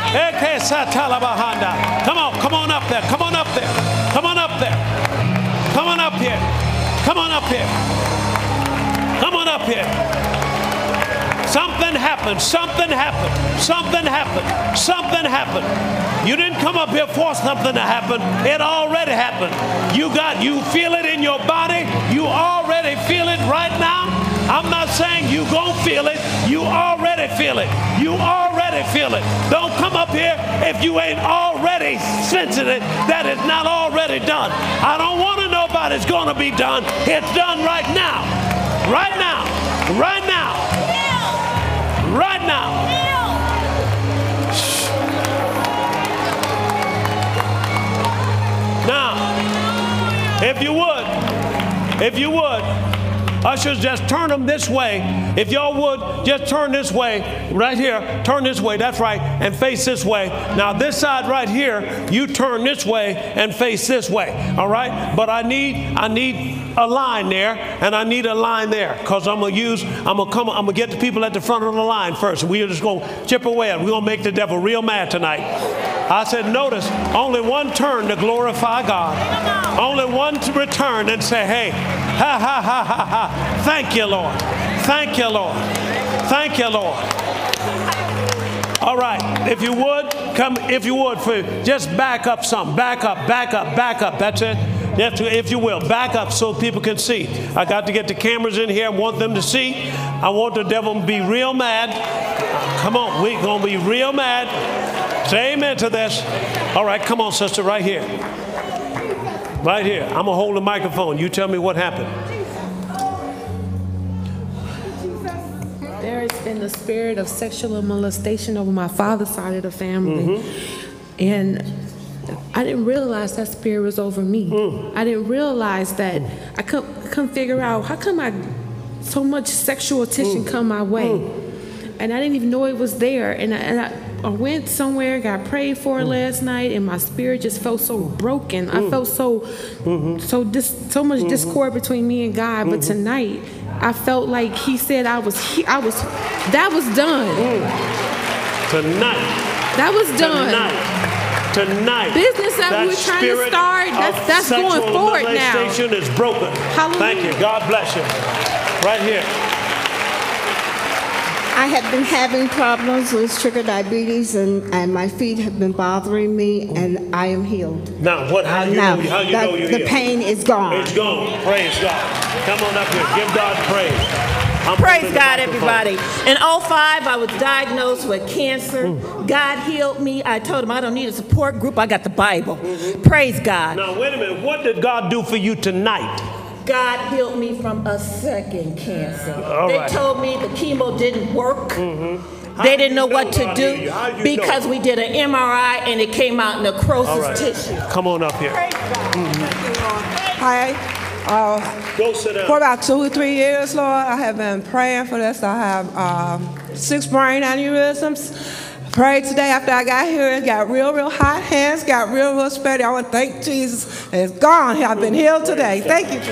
Come on. Come on up there. Come on up there. Come on up there. Come on up here. Come on up here. Come on up here. Something happened. Something happened. Something happened. Something happened. You didn't come up here for something to happen. It already happened. You feel it in your body. You already feel it right now. I'm not saying you gonna feel it. You already feel it. You already feel it. Don't come up here if you ain't already sensing it, that it's not already done. I don't want to know about it's gonna be done. It's done right now. Right now. Right now. Right now. Now, if you would, ushers, just turn them this way. If y'all would, just turn this way, right here. Turn this way, that's right, and face this way. Now, this side right here, you turn this way and face this way, all right? But I need a line there, and I need a line there, because I'm gonna get the people at the front of the line first. We're just gonna chip away at it. We're gonna make the devil real mad tonight. I said, notice, only one turn to glorify God. Only one to return and say, hey, ha, ha, ha, ha, ha. Thank you, Lord. Thank you, Lord. Thank you, Lord. All right, if you would, just back up some. Back up. That's it. If you will, back up so people can see. I got to get the cameras in here. I want them to see. I want the devil to be real mad. Come on, we're going to be real mad. Say amen to this. All right, come on, sister, right here. Right here. I'm going to hold the microphone. You tell me what happened. There has been the spirit of sexual molestation over my father's side of the family. And I didn't realize that spirit was over me. I didn't realize that. I couldn't figure out how come so much sexual attention come my way. And I didn't even know it was there. And I went somewhere, got prayed for last night, and my spirit just felt so broken. I felt so much discord between me and God. But tonight, I felt like He said that was done. Tonight. That was done. Tonight. Business that we were trying to start, that's going forward now. Molestation is broken. Hallelujah. Thank you. God bless you. Right here. I have been having problems with sugar diabetes, and my feet have been bothering me, and I am healed. Now, how you know you're the healed? pain is gone. It's gone. Praise God. Come on up here. Give God praise. Praise God, everybody. In 2005, I was diagnosed with cancer. God healed me. I told him I don't need a support group. I got the Bible. Praise God. Now, wait a minute. What did God do for you tonight? God healed me from a second cancer. All right. They told me the chemo didn't work. They didn't know what to do because we did an MRI and it came out necrosis tissue. Come on up here. Hi. Go sit down. For about 2 or 3 years, Lord, I have been praying for this. I have 6 brain aneurysms. Prayed today after I got here. It got real hot. Hands got real sweaty. I want to thank Jesus. It's gone. I've been healed today. Thank you.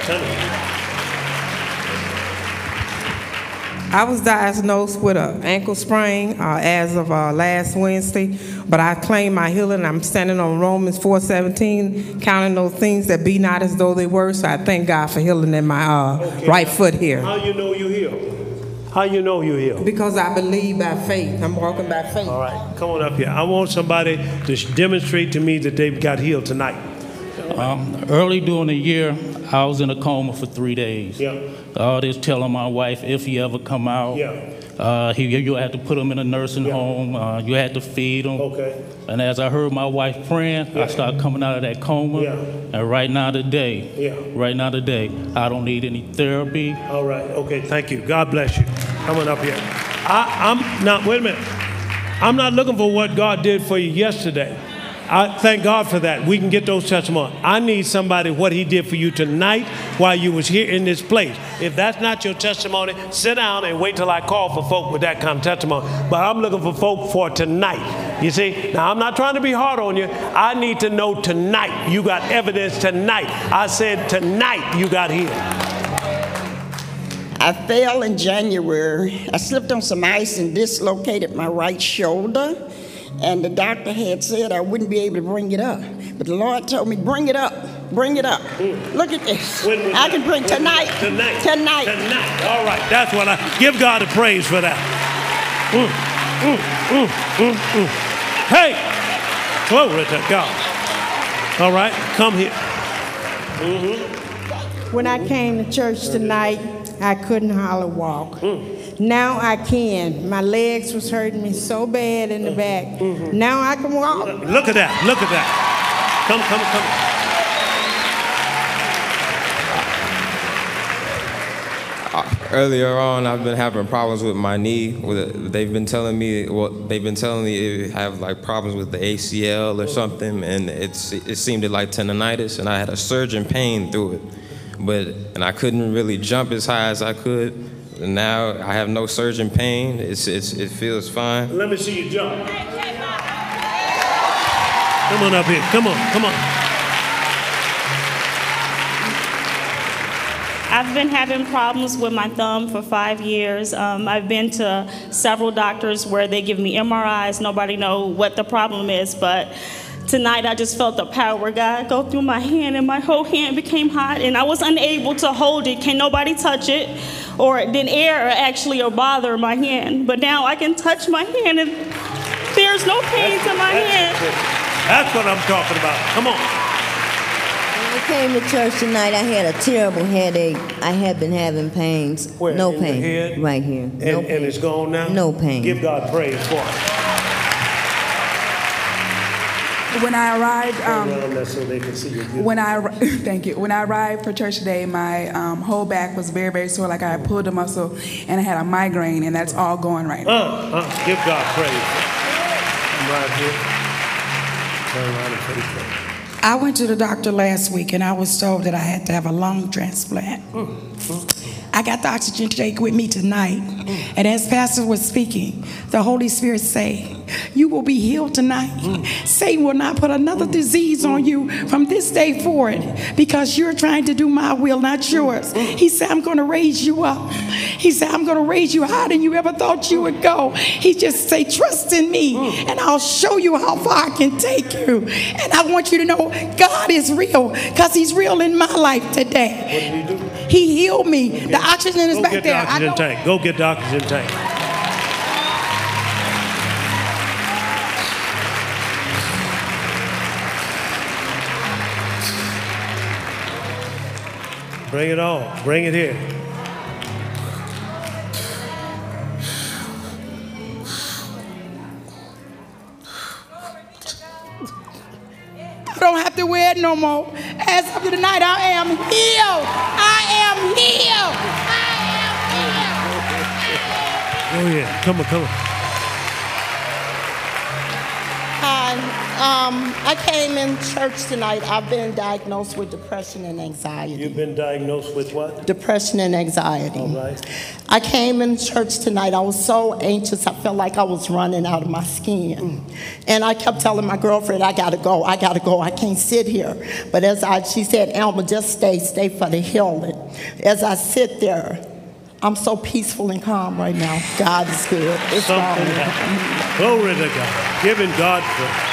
I was diagnosed with an ankle sprain as of last Wednesday, but I claim my healing. I'm standing on Romans 4:17, counting those things that be not as though they were. So I thank God for healing in my right foot here. How you know you healed? How you know you healed? Because I believe by faith. I'm walking by faith. All right, come on up here. I want somebody to demonstrate to me that they've got healed tonight. Early during the year, I was in a coma for 3 days. Yeah. Just telling my wife, if he ever come out, you had to put him in a nursing home. You had to feed him. Okay. And as I heard my wife praying, I started coming out of that coma. Yeah. And right now today, I don't need any therapy. All right. Okay. Thank you. God bless you. Come on up here. I'm now. Wait a minute. I'm not looking for what God did for you yesterday. I thank God for that. We can get those testimonies. I need somebody what he did for you tonight while you was here in this place. If that's not your testimony, sit down and wait till I call for folk with that kind of testimony. But I'm looking for folk for tonight. You see? Now, I'm not trying to be hard on you. I need to know tonight. You got evidence tonight. I said tonight you got healed. I fell in January. I slipped on some ice and dislocated my right shoulder. And the doctor had said I wouldn't be able to bring it up. But the Lord told me, bring it up, bring it up. Look at this. I can bring tonight. Tonight. All right, that's what I give God a praise for that. Hey, glory to God. All right, come here. When I came to church tonight, I couldn't hardly walk. Now I can. My legs was hurting me so bad in the back. Now I can walk. Look at that. Look at that. Come. Earlier on, I've been having problems with my knee. They've been telling me I have like problems with the ACL or something, and it seemed like tendonitis, and I had a surging pain through it. And I couldn't really jump as high as I could. And now I have no surging pain. It feels fine. Let me see you jump. Come on up here. Come on. I've been having problems with my thumb for 5 years. I've been to several doctors where they give me MRIs. Nobody knows what the problem is, but tonight I just felt the power of God go through my hand, and my whole hand became hot, and I was unable to hold it. Can nobody touch it? Or then air actually bother my hand. But now I can touch my hand, and there's no pain to my hand. That's what I'm talking about. Come on. When I came to church tonight, I had a terrible headache. I had been having pains. Where? No in pain. The head? Right here. And it's gone now? No pain. Give God praise for it. When I arrived, so they can see you. Thank you. When I arrived for church today, my whole back was very sore, like I had pulled a muscle, and I had a migraine, and that's all going right now. Give God praise. I'm right here. Turn around and face that. I went to the doctor last week, and I was told that I had to have a lung transplant. I got the oxygen tank with me tonight, and as Pastor was speaking, the Holy Spirit say, you will be healed tonight. Satan will not put another disease on you from this day forward, because you're trying to do my will, not yours. He said, I'm going to raise you up. He said, I'm going to raise you higher than you ever thought you would go. He just say, trust in me, and I'll show you how far I can take you. And I want you to know God is real, because he's real in my life today. What did he do? He healed me. The oxygen is back there. Go get the oxygen tank. Bring it on. Bring it here. I don't have to wear it no more. As of tonight, I am healed. I am healed. I am healed. Oh, yeah. Come on, come on. Hi, I came in church tonight. I've been diagnosed with depression and anxiety. You've been diagnosed with what? Depression and anxiety. All right. I came in church tonight. I was so anxious. I felt like I was running out of my skin. And I kept telling my girlfriend, I gotta go, I gotta go. I can't sit here. But she said, Alma, just stay for the healing. As I sit there, I'm so peaceful and calm right now. God is good. It's Something happened. Glory to God. Giving God praise.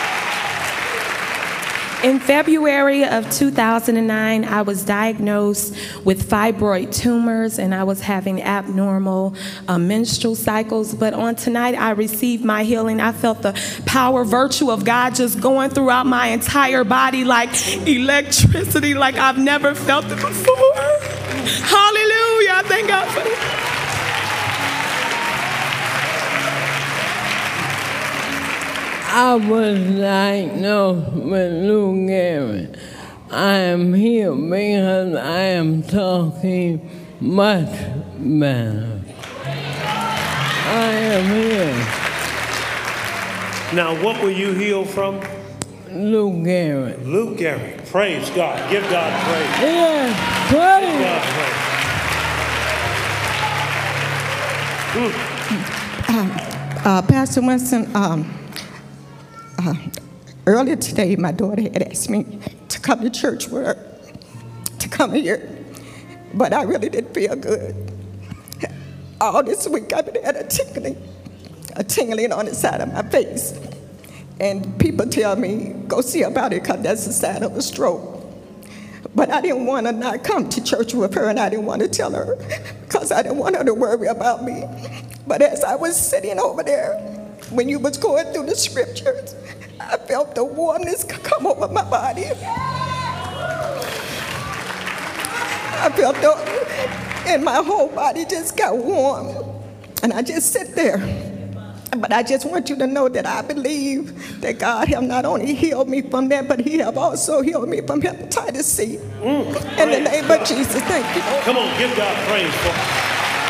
In February of 2009, I was diagnosed with fibroid tumors and I was having abnormal menstrual cycles. But on tonight, I received my healing. I felt the power, virtue of God just going throughout my entire body like electricity, like I've never felt it before. Hallelujah. I thank God for that. I was diagnosed with Lou Gehrig. I am healed because I am talking much better. I am healed. Now, what were you healed from? Lou Gehrig. Lou Gehrig. Praise God. Give God praise. Yes, praise. Give God praise. Pastor Winston, earlier today, my daughter had asked me to come to church with her, to come here, but I really didn't feel good. All this week, I've been had a tingling on the side of my face. And people tell me, go see about it because that's the sign of a stroke. But I didn't want to not come to church with her, and I didn't want to tell her because I didn't want her to worry about me. But as I was sitting over there, when you was going through the scriptures, I felt the warmness come over my body. I felt and my whole body just got warm. And I just sit there. But I just want you to know that I believe that God have not only healed me from that, but he have also healed me from hepatitis C. In the name of Jesus, thank you. Come on, give God praise for it.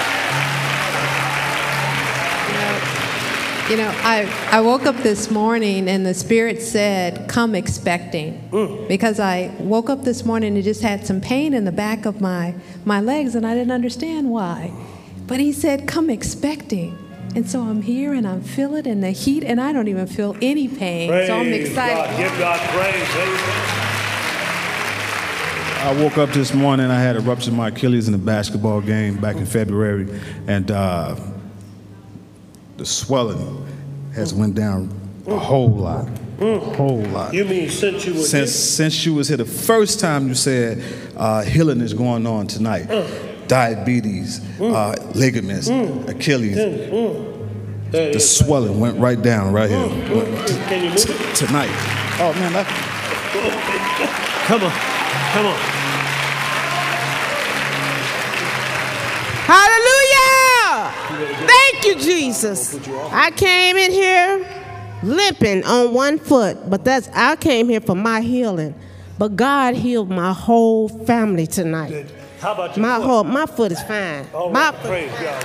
You know, I woke up this morning and the Spirit said, come expecting. Because I woke up this morning and just had some pain in the back of my legs and I didn't understand why. But he said, come expecting. And so I'm here and I'm feeling in the heat and I don't even feel any pain. Praise so I'm excited. God. Give God praise. I woke up this morning, I had a rupture of my Achilles in a basketball game back in February, and the swelling has went down a whole lot. A whole lot. You mean since you were since you was here, the first time you said healing is going on tonight. Diabetes, ligaments, Achilles. The swelling went right down right here. Can you move it? Tonight. Oh man, come on. Come on. Hallelujah! Thank you, Jesus. I came in here limping on one foot, but I came here for my healing. But God healed my whole family tonight. How about your foot? My foot is fine. All my right, praise God.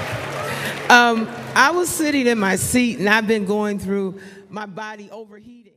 I was sitting in my seat and I've been going through my body overheating.